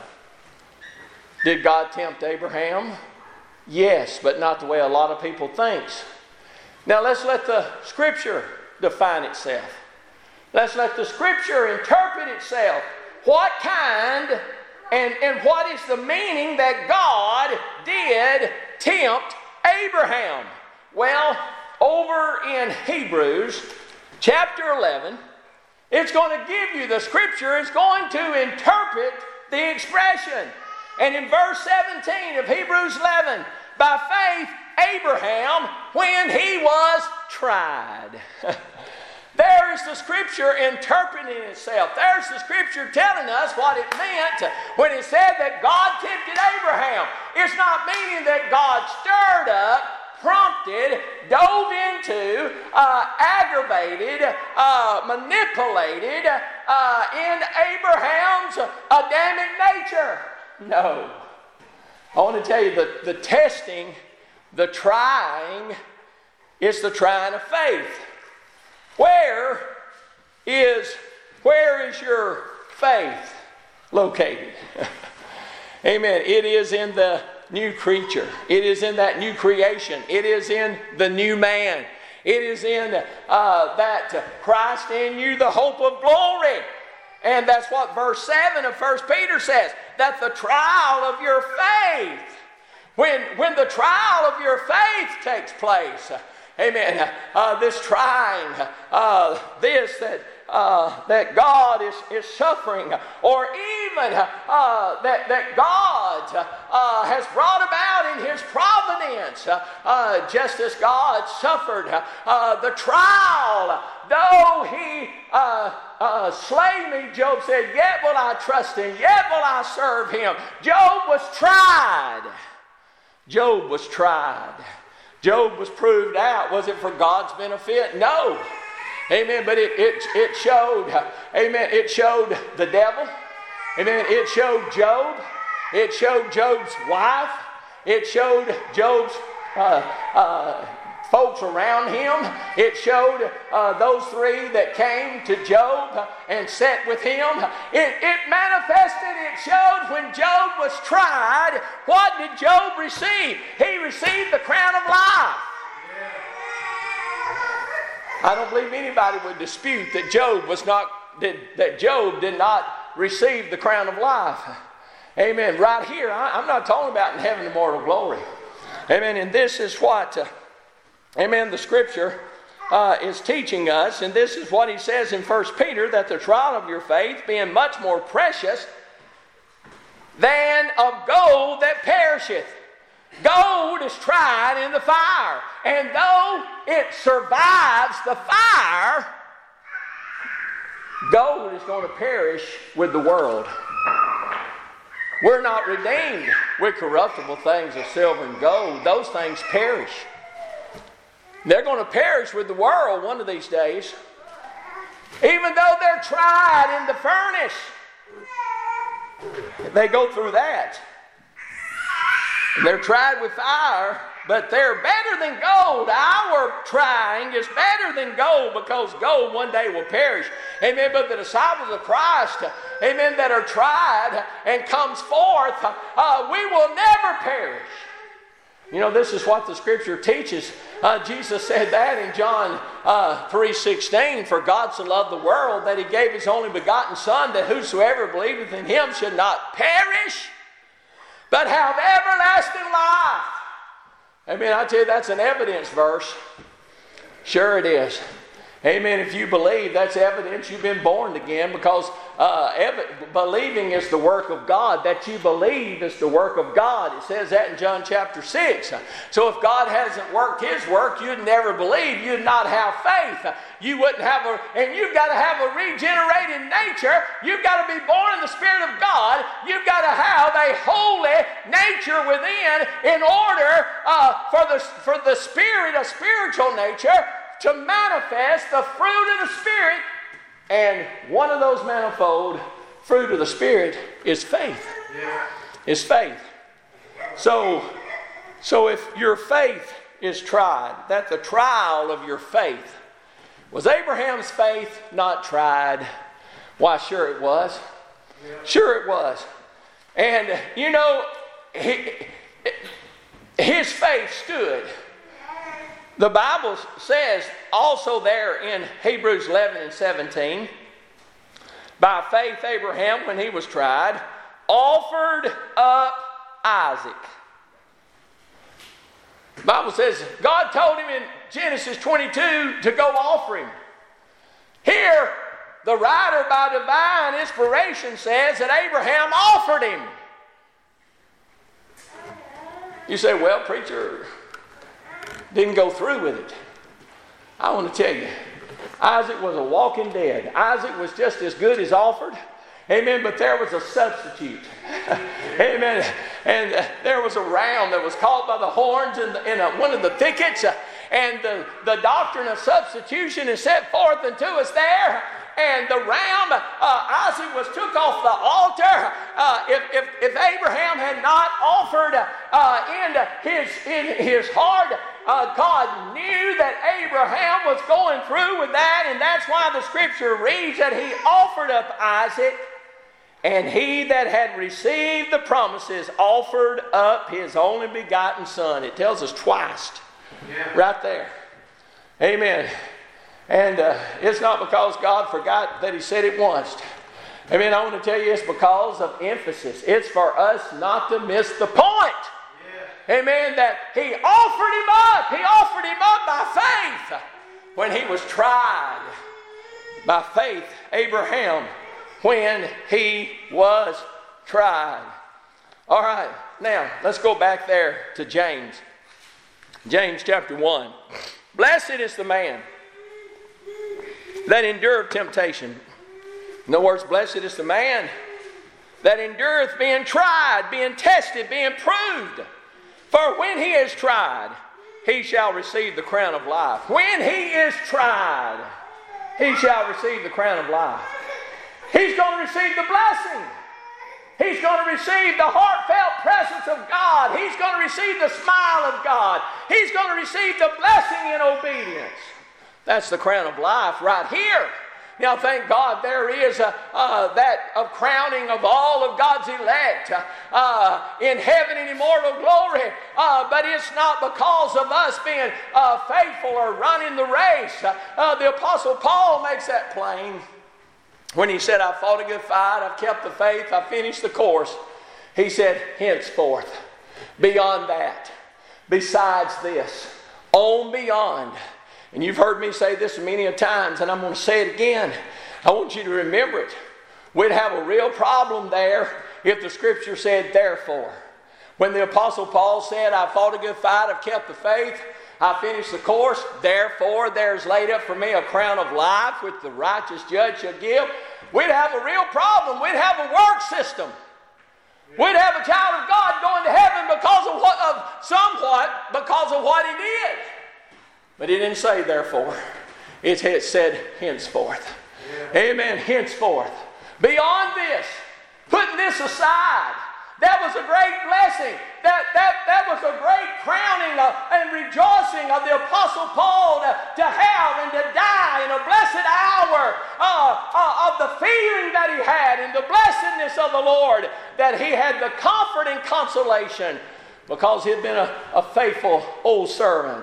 Did God tempt Abraham? Yes, but not the way a lot of people thinks. Now let's let the Scripture define itself. Let's let the Scripture interpret itself. What kind and, and what is the meaning that God did tempt Abraham? Well, over in Hebrews chapter eleven, it's going to give you, the Scripture is going to interpret the expression. And in verse seventeen of Hebrews eleven, by faith Abraham, when he was tried. There is the Scripture interpreting itself. There's the Scripture telling us what it meant when it said that God tempted Abraham. It's not meaning that God stirred up, prompted, dove into, uh, aggravated, uh, manipulated uh, in Abraham's Adamic nature. No. I want to tell you that the testing, the trying, is the trying of faith. Where is, where is your faith located? Amen. It is in the new creature. It is in that new creation. It is in the new man. It is in uh, that Christ in you, the hope of glory. And that's what verse seven of First Peter says, that the trial of your faith, when, when the trial of your faith takes place, amen, uh, this trying, uh, this that uh, that God is, is suffering, or even uh, that, that God uh, has brought about in His providence, uh, just as God suffered uh, the trial, though He uh, uh, slay me, Job said, yet will I trust Him, yet will I serve Him. Job was tried. Job was tried. Job was proved out. Was it for God's benefit? No. Amen. But it, it, it showed, amen, it showed the devil. Amen. It showed Job. It showed Job's wife. It showed Job's uh, uh, folks around him. It showed uh, those three that came to Job and sat with him. It, it manifested, it showed when Job was tried, what did Job receive? He received the crown of life. I don't believe anybody would dispute that Job was not, that, that Job did not receive the crown of life. Amen. Right here, I, I'm not talking about in heaven immortal glory. Amen. And this is what, uh, amen, the scripture uh, is teaching us. And this is what he says in First Peter, that the trial of your faith, being much more precious than of gold that perisheth. Gold is tried in the fire. And though it survives the fire, gold is going to perish with the world. We're not redeemed with corruptible things of silver and gold. Those things perish. They're going to perish with the world one of these days. Even though they're tried in the furnace, they go through that. They're tried with fire, but they're better than gold. Our trying is better than gold, because gold one day will perish. Amen. But the disciples of Christ, amen, that are tried and comes forth, uh, we will never perish. You know, this is what the scripture teaches. Uh, Jesus said that in John uh, three sixteen, for God so loved the world that he gave his only begotten Son, that whosoever believeth in him should not perish, but have everlasting life. Amen. I tell you, that's an evidence verse. Sure it is. Amen. If you believe, that's evidence you've been born again, because uh, ev- believing is the work of God. That you believe is the work of God. It says that in John chapter six. So if God hasn't worked his work, you'd never believe. You'd not have faith. You wouldn't have a, and you've got to have a regenerated nature. You've got to be born in the Spirit of God. You've got to have a holy nature within in order uh, for the for the Spirit, a spiritual nature, to manifest the fruit of the Spirit. And one of those manifold fruit of the Spirit is faith. Yeah. Is faith. So, so if your faith is tried, that the trial of your faith, was Abraham's faith not tried? Why, sure it was. Yeah. Sure it was. And, you know, he, his faith stood. The Bible says also there in Hebrews eleven and seventeen, by faith Abraham, when he was tried, offered up Isaac. The Bible says God told him in Genesis twenty-two to go offer him. Here, the writer by divine inspiration says that Abraham offered him. You say, well, preacher, didn't go through with it. I want to tell you, Isaac was a walking dead. Isaac was just as good as offered. Amen. But there was a substitute. Amen. And uh, there was a ram that was caught by the horns in, the, in a, one of the thickets. Uh, and the, the doctrine of substitution is set forth unto us there. And the ram, uh, Isaac was took off the altar. Uh, if, if, if Abraham had not offered uh, in his in his heart, uh, God knew that Abraham was going through with that, and that's why the scripture reads that he offered up Isaac, and he that had received the promises offered up his only begotten son. It tells us twice, yeah. Right there. Amen. And uh, it's not because God forgot that he said it once. I mean, I want to tell you, it's because of emphasis. It's for us not to miss the point. Yeah. Amen. That he offered him up. He offered him up by faith when he was tried. By faith, Abraham, when he was tried. All right. Now, let's go back there to James. James chapter one. Blessed is the man that endureth temptation. In other words, blessed is the man that endureth being tried, being tested, being proved. For when he is tried, he shall receive the crown of life. When he is tried, he shall receive the crown of life. He's going to receive the blessing. He's going to receive the heartfelt presence of God. He's going to receive the smile of God. He's going to receive the blessing in obedience. That's the crown of life right here. Now, thank God there is a, uh, that of crowning of all of God's elect uh, in heaven in immortal glory. Uh, but it's not because of us being uh, faithful or running the race. Uh, the Apostle Paul makes that plain when he said, "I fought a good fight, I've kept the faith, I finished the course." He said, henceforth, beyond that, besides this, on beyond. And you've heard me say this many a times, and I'm going to say it again. I want you to remember it. We'd have a real problem there if the Scripture said, therefore. When the Apostle Paul said, "I fought a good fight, I've kept the faith, I finished the course, therefore there's laid up for me a crown of life, which the righteous judge shall give," we'd have a real problem. We'd have a work system. We'd have a child of God going to heaven because of what, of somewhat because of what he did. But he didn't say therefore. It said henceforth. Yeah. Amen. Henceforth. Beyond this, putting this aside, that was a great blessing. That, that, that was a great crowning of, and rejoicing of the Apostle Paul to, to have and to die in a blessed hour uh, uh, of the feeling that he had and the blessedness of the Lord, that he had the comfort and consolation because he had been a, a faithful old servant.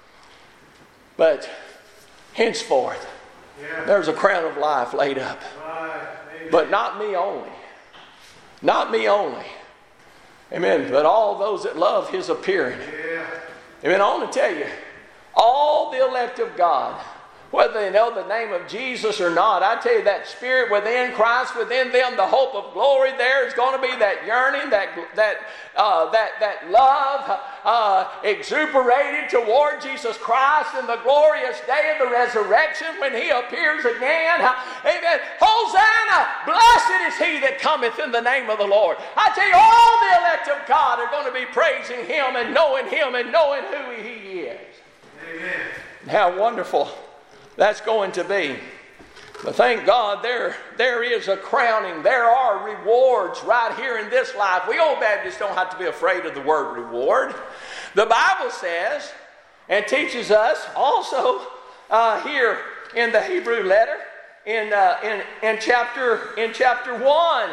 But henceforth, yeah. there's a crown of life laid up. Right. But not me only. Not me only. Amen. But all those that love his appearing. Yeah. Amen. I want to tell you, all the elect of God, whether they know the name of Jesus or not, I tell you, that spirit within Christ, within them, the hope of glory, there is going to be that yearning, that that uh, that that love uh, exuberated toward Jesus Christ in the glorious day of the resurrection when he appears again. Amen. Hosanna! Blessed is he that cometh in the name of the Lord. I tell you, all the elect of God are going to be praising him and knowing him and knowing who he is. Amen. How wonderful that's going to be. But thank God there, there is a crowning. There are rewards right here in this life. We old Baptists don't have to be afraid of the word reward. The Bible says and teaches us also uh, here in the Hebrew letter in uh, in in chapter in chapter one,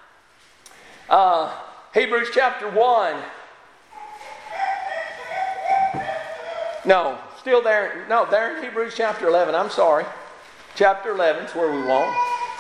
uh, Hebrews chapter one. No. Still there, no, there in Hebrews chapter eleven, I'm sorry. Chapter eleven is where we want.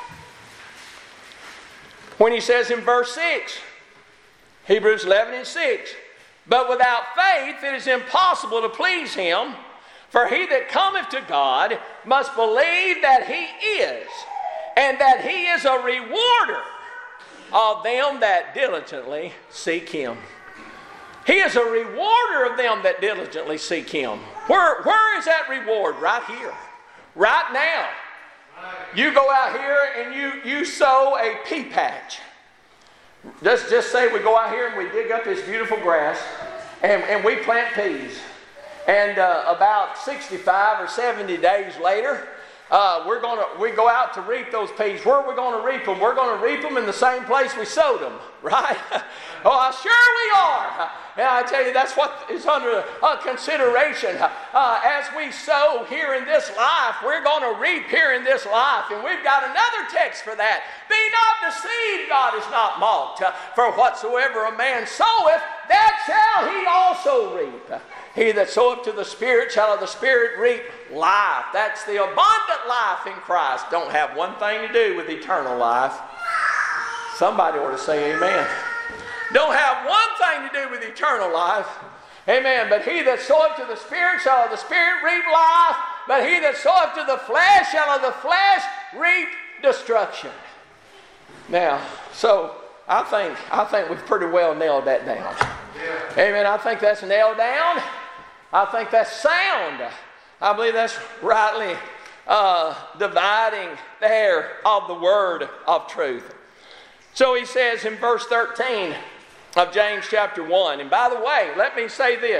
When he says in verse six, Hebrews eleven and six, "But without faith it is impossible to please him, for he that cometh to God must believe that he is, and that he is a rewarder of them that diligently seek him." He is a rewarder of them that diligently seek him. Where, where is that reward? Right here. Right now. You go out here and you, you sow a pea patch. Just, just say we go out here and we dig up this beautiful grass and, and we plant peas. And uh, about sixty-five or seventy days later, uh, we're gonna we go out to reap those peas. Where are we going to reap them? We're going to reap them in the same place we sowed them, right? Oh, sure we are. And I tell you, that's what is under uh, consideration. Uh, as we sow here in this life, we're going to reap here in this life. And we've got another text for that. "Be not deceived, God is not mocked. For whatsoever a man soweth, that shall he also reap. He that soweth to the Spirit shall of the Spirit reap life." That's the abundant life in Christ. Don't have one thing to do with eternal life. Somebody ought to say amen. Don't have one thing to do with eternal life. Amen. "But he that soweth to the Spirit shall of the Spirit reap life. But he that soweth to the flesh shall of the flesh reap destruction." Now, so I think I think we've pretty well nailed that down. Yeah. Amen. I think that's nailed down. I think that's sound. I believe that's rightly uh, dividing there of the word of truth. So he says in verse thirteen of James chapter one, and by the way, let me say this.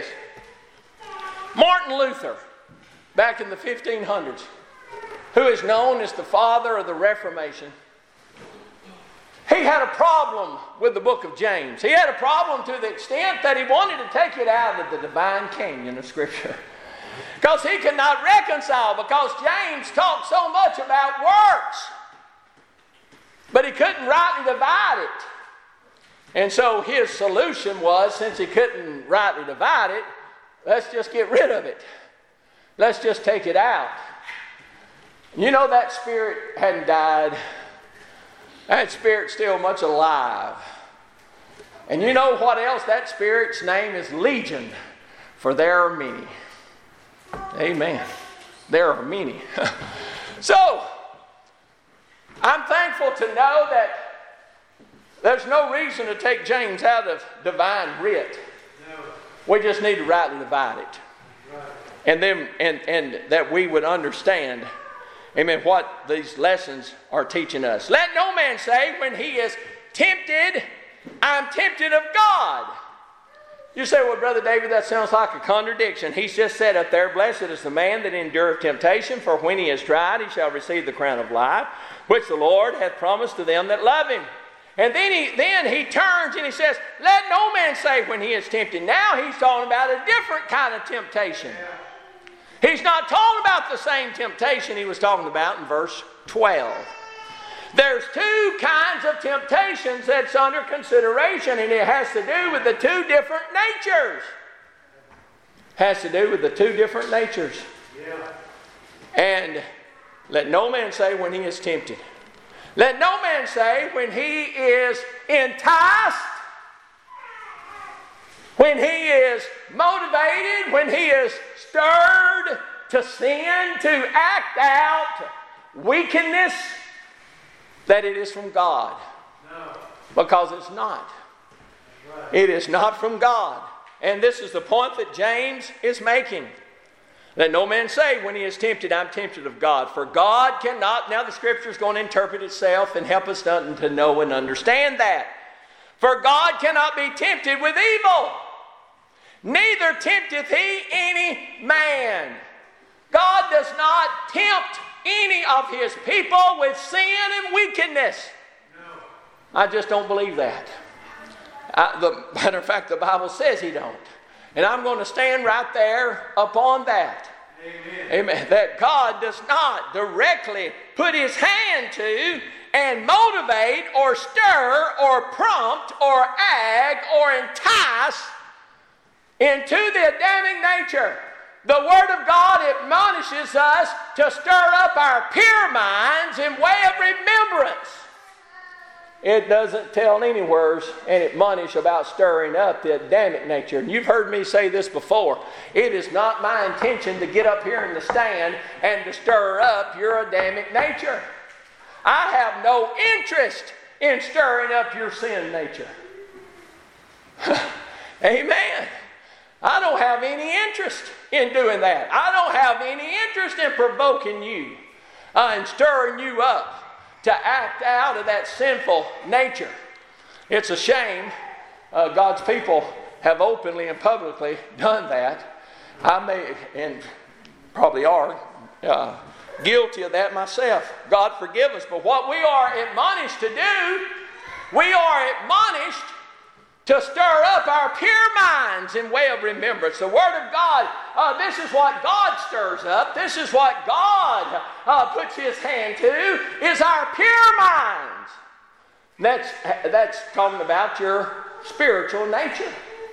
Martin Luther, back in the fifteen hundreds, who is known as the father of the Reformation, he He had a problem with the book of James. He had a problem to the extent that he wanted to take it out of the divine canyon of Scripture. Because he could not reconcile, because James talked so much about works. But he couldn't rightly divide it. And so his solution was, since he couldn't rightly divide it, let's just get rid of it. Let's just take it out. You know, that spirit hadn't died. That spirit's still much alive. And you know what else? That spirit's name is Legion, for there are many. Amen. There are many. So, I'm thankful to know that there's no reason to take James out of divine writ. No. We just need to rightly divide it. Right. And then and, and that we would understand, amen, what these lessons are teaching us. Let no man say when he is tempted, I'm tempted of God. You say, well, Brother David, that sounds like a contradiction. He's just said up there, blessed is the man that endureth temptation, for when he is tried, he shall receive the crown of life, which the Lord hath promised to them that love him. And then he, then he turns and he says, let no man say when he is tempted. Now he's talking about a different kind of temptation. He's not talking about the same temptation he was talking about in verse twelve. There's two kinds of temptations that's under consideration, and it has to do with the two different natures. Has to do with the two different natures. Yeah. And let no man say when he is tempted. Let no man say when he is enticed, when he is motivated, when he is stirred to sin, to act out wickedness, that it is from God. No. Because it's not. Right. It is not from God. And this is the point that James is making. Let no man say when he is tempted, I'm tempted of God. For God cannot, now the Scripture is going to interpret itself and help us to know and understand that. For God cannot be tempted with evil. Neither tempteth he any man. God does not tempt any of his people with sin and wickedness. No. I just don't believe that. I, the matter of fact, the Bible says he don't. And I'm going to stand right there upon that. Amen. Amen. That God does not directly put his hand to and motivate or stir or prompt or ag or entice into the Adamic nature. The Word of God admonishes us to stir up our pure minds in way of remembrance. It doesn't tell anywhere and admonish about stirring up the Adamic nature. And you've heard me say this before. It is not my intention to get up here in the stand and to stir up your Adamic nature. I have no interest in stirring up your sin nature. Amen. I don't have any interest in doing that. I don't have any interest in provoking you uh, and stirring you up to act out of that sinful nature. It's a shame uh, God's people have openly and publicly done that. I may, and probably are, uh, guilty of that myself. God forgive us. But what we are admonished to do, we are admonished to stir up our pure minds in way of remembrance. The Word of God, uh, this is what God stirs up. This is what God uh, puts His hand to, is our pure minds. That's, that's talking about your spiritual nature.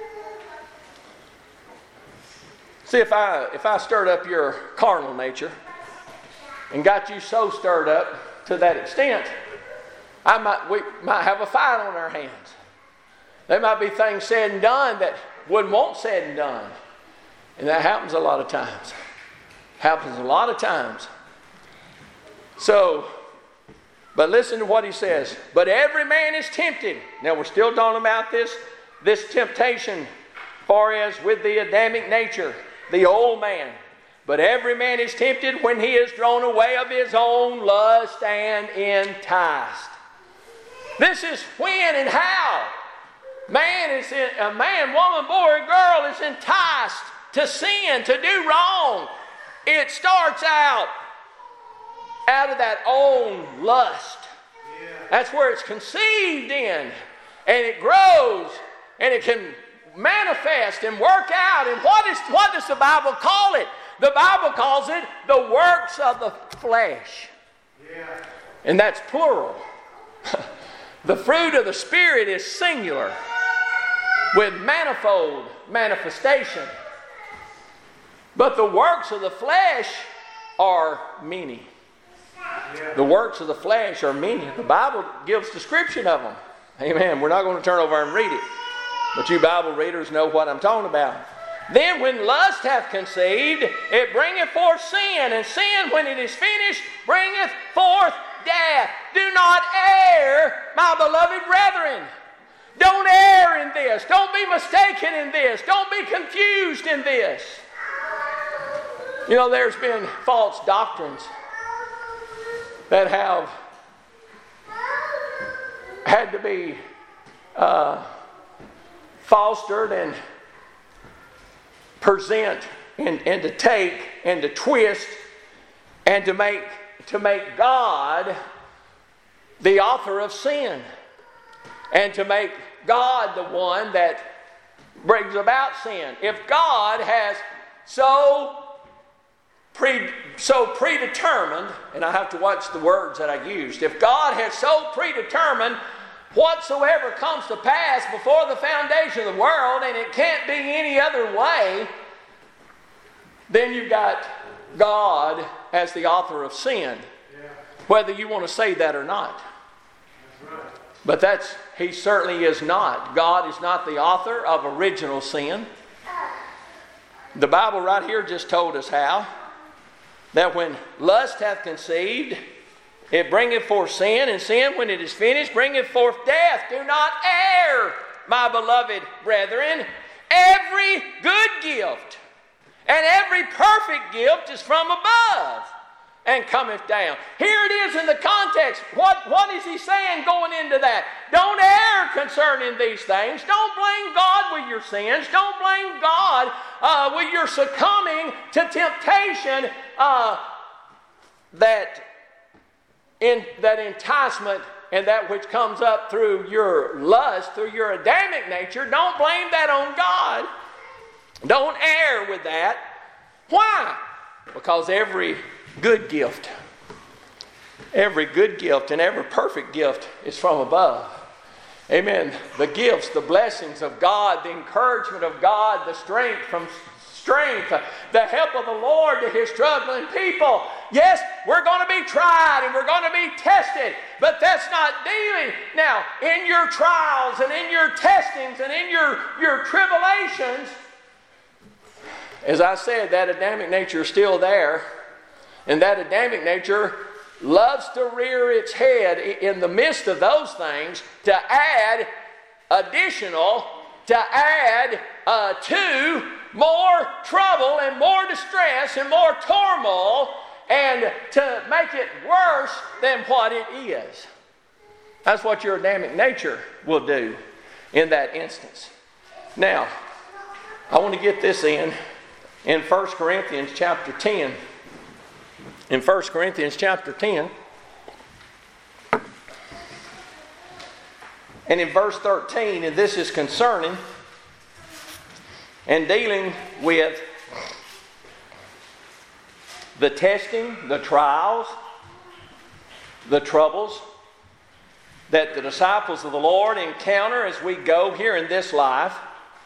See, if I, if I stirred up your carnal nature and got you so stirred up to that extent, I might, we might have a fight on our hands. There might be things said and done that wouldn't want said and done. And that happens a lot of times. Happens a lot of times. So, but listen to what he says. But every man is tempted. Now we're still talking about this, this temptation far as with the Adamic nature, the old man. But every man is tempted when he is drawn away of his own lust and enticed. This is when and how. Man is in, a man, woman, boy, or girl is enticed to sin, to do wrong. It starts out out of that own lust, yeah. That's where it's conceived in. And it grows. And it can manifest and work out. And what is what does the Bible call it? The Bible calls it the works of the flesh. Yeah. And that's plural. The fruit of the Spirit is singular with manifold manifestation. But the works of the flesh are many. Yeah. The works of the flesh are many. The Bible gives description of them. Amen. We're not going to turn over and read it. But you Bible readers know what I'm talking about. Then when lust hath conceived, it bringeth forth sin. And sin, when it is finished, bringeth forth death. Do not err, my beloved brethren. Don't err in this. Don't be mistaken in this. Don't be confused in this. You know, there's been false doctrines that have had to be uh, fostered and present and, and to take and to twist and to make to make God the author of sin and to make God the one that brings about sin. If God has so pre, so predetermined, and I have to watch the words that I used, if God has so predetermined whatsoever comes to pass before the foundation of the world, and it can't be any other way, then you've got God as the author of sin. Yeah. Whether you want to say that or not. That's right. But that's, He certainly is not. God is not the author of original sin. The Bible right here just told us how. That when lust hath conceived, it bringeth forth sin, and sin, when it is finished, bringeth forth death. Do not err, my beloved brethren. Every good gift and every perfect gift is from above and cometh down. Here it is in the context. What, what is he saying going into that? Don't err concerning these things. Don't blame God with your sins. Don't blame God uh, with your succumbing to temptation, uh, that in that enticement and that which comes up through your lust, through your Adamic nature. Don't blame that on God. Don't err with that. Why? Because every good gift, every good gift and every perfect gift is from above. Amen. The gifts, the blessings of God, the encouragement of God, the strength from strength, the help of the Lord to His struggling people. Yes, we're going to be tried and we're going to be tested, but that's not dealing. Now, in your trials and in your testings and in your, your tribulations, as I said, that Adamic nature is still there. And that Adamic nature loves to rear its head in the midst of those things to add additional, to add uh, to more trouble and more distress and more turmoil, and to make it worse than what it is. That's what your Adamic nature will do in that instance. Now, I want to get this in in First Corinthians chapter ten. In First Corinthians chapter ten, and in verse thirteen, and this is concerning and dealing with the testing, the trials, the troubles that the disciples of the Lord encounter as we go here in this life.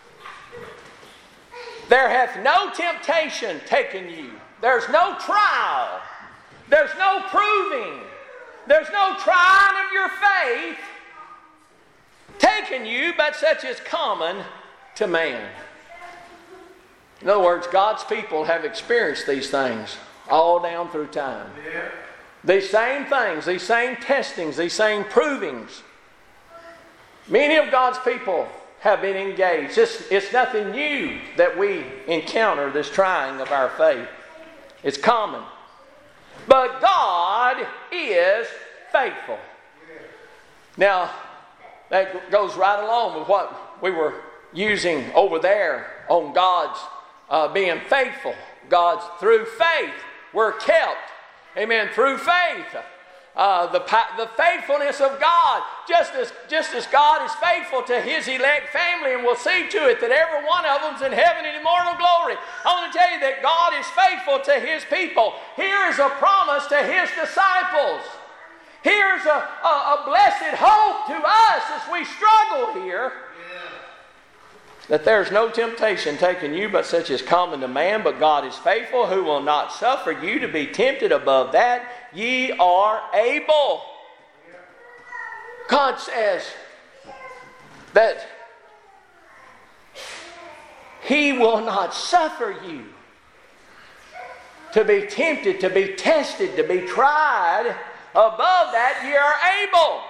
There hath no temptation taken you. There's no trial. There's no proving. There's no trying of your faith taken you, but such is common to man. In other words, God's people have experienced these things all down through time. Yeah. These same things, these same testings, these same provings. Many of God's people have been engaged. It's, it's nothing new that we encounter this trying of our faith. It's common. But God is faithful. Now, that goes right along with what we were using over there on God's uh, being faithful. God's through faith we're kept. Amen. Through faith. uh, the, the faithfulness of God. Just as, just as God is faithful to His elect family and will see to it that every one of them is in heaven in immortal glory. I want to tell you that God is faithful to His people. Here is a promise to His disciples. Here's a, a, a blessed hope to us as we struggle here. That there's no temptation taken you but such as common to man, but God is faithful, who will not suffer you to be tempted above that ye are able. God says that He will not suffer you to be tempted, to be tested, to be tried. Above that ye are able.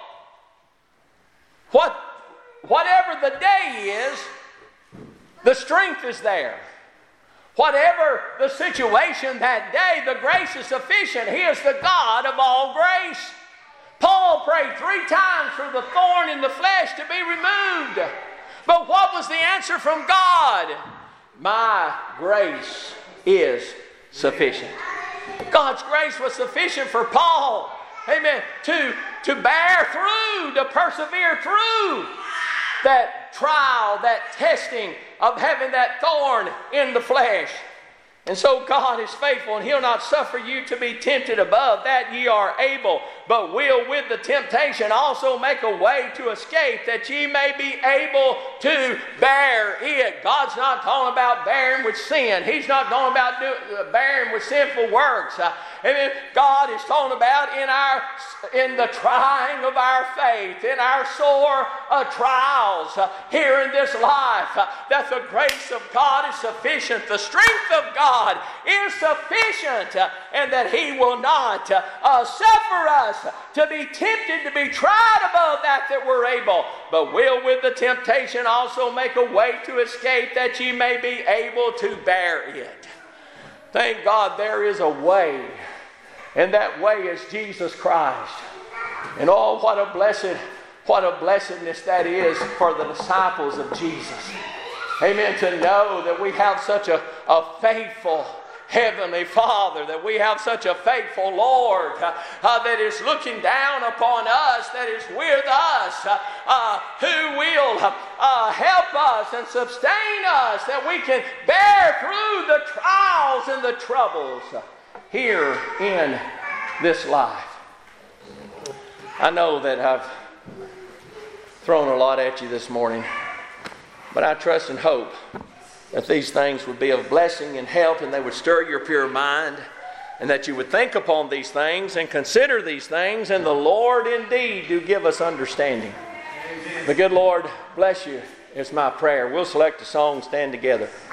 What, whatever the day is, the strength is there. Whatever the situation that day, the grace is sufficient. He is the God of all grace. Paul prayed three times for the thorn in the flesh to be removed. But what was the answer from God? My grace is sufficient. God's grace was sufficient for Paul. Amen. To, to bear through, to persevere through that trial, that testing of having that thorn in the flesh. And so God is faithful, and He'll not suffer you to be tempted above that ye are able, but will with the temptation also make a way to escape, that ye may be able to bear it. God's not talking about bearing with sin. He's not talking about do, uh, bearing with sinful works. Uh, and God is talking about in our in the trying of our faith, in our sore uh, trials uh, here in this life, uh, that the grace of God is sufficient, the strength of God is sufficient, uh, and that He will not uh, uh, suffer us to be tempted, to be tried above that that we're able, but will with the temptation also make a way to escape, that ye may be able to bear it. Thank God there is a way, and that way is Jesus Christ. And oh, what a blessed, what a blessedness that is for the disciples of Jesus. Amen. To know that we have such a, a faithful Heavenly Father, that we have such a faithful Lord uh, uh, that is looking down upon us, that is with us, uh, uh, who will uh, uh, help us and sustain us, that we can bear through the trials and the troubles uh, here in this life. I know that I've thrown a lot at you this morning, but I trust and hope that these things would be of blessing and help, and they would stir your pure mind, and that you would think upon these things and consider these things, and the Lord indeed do give us understanding. The good Lord bless you is my prayer. We'll select a song, stand together.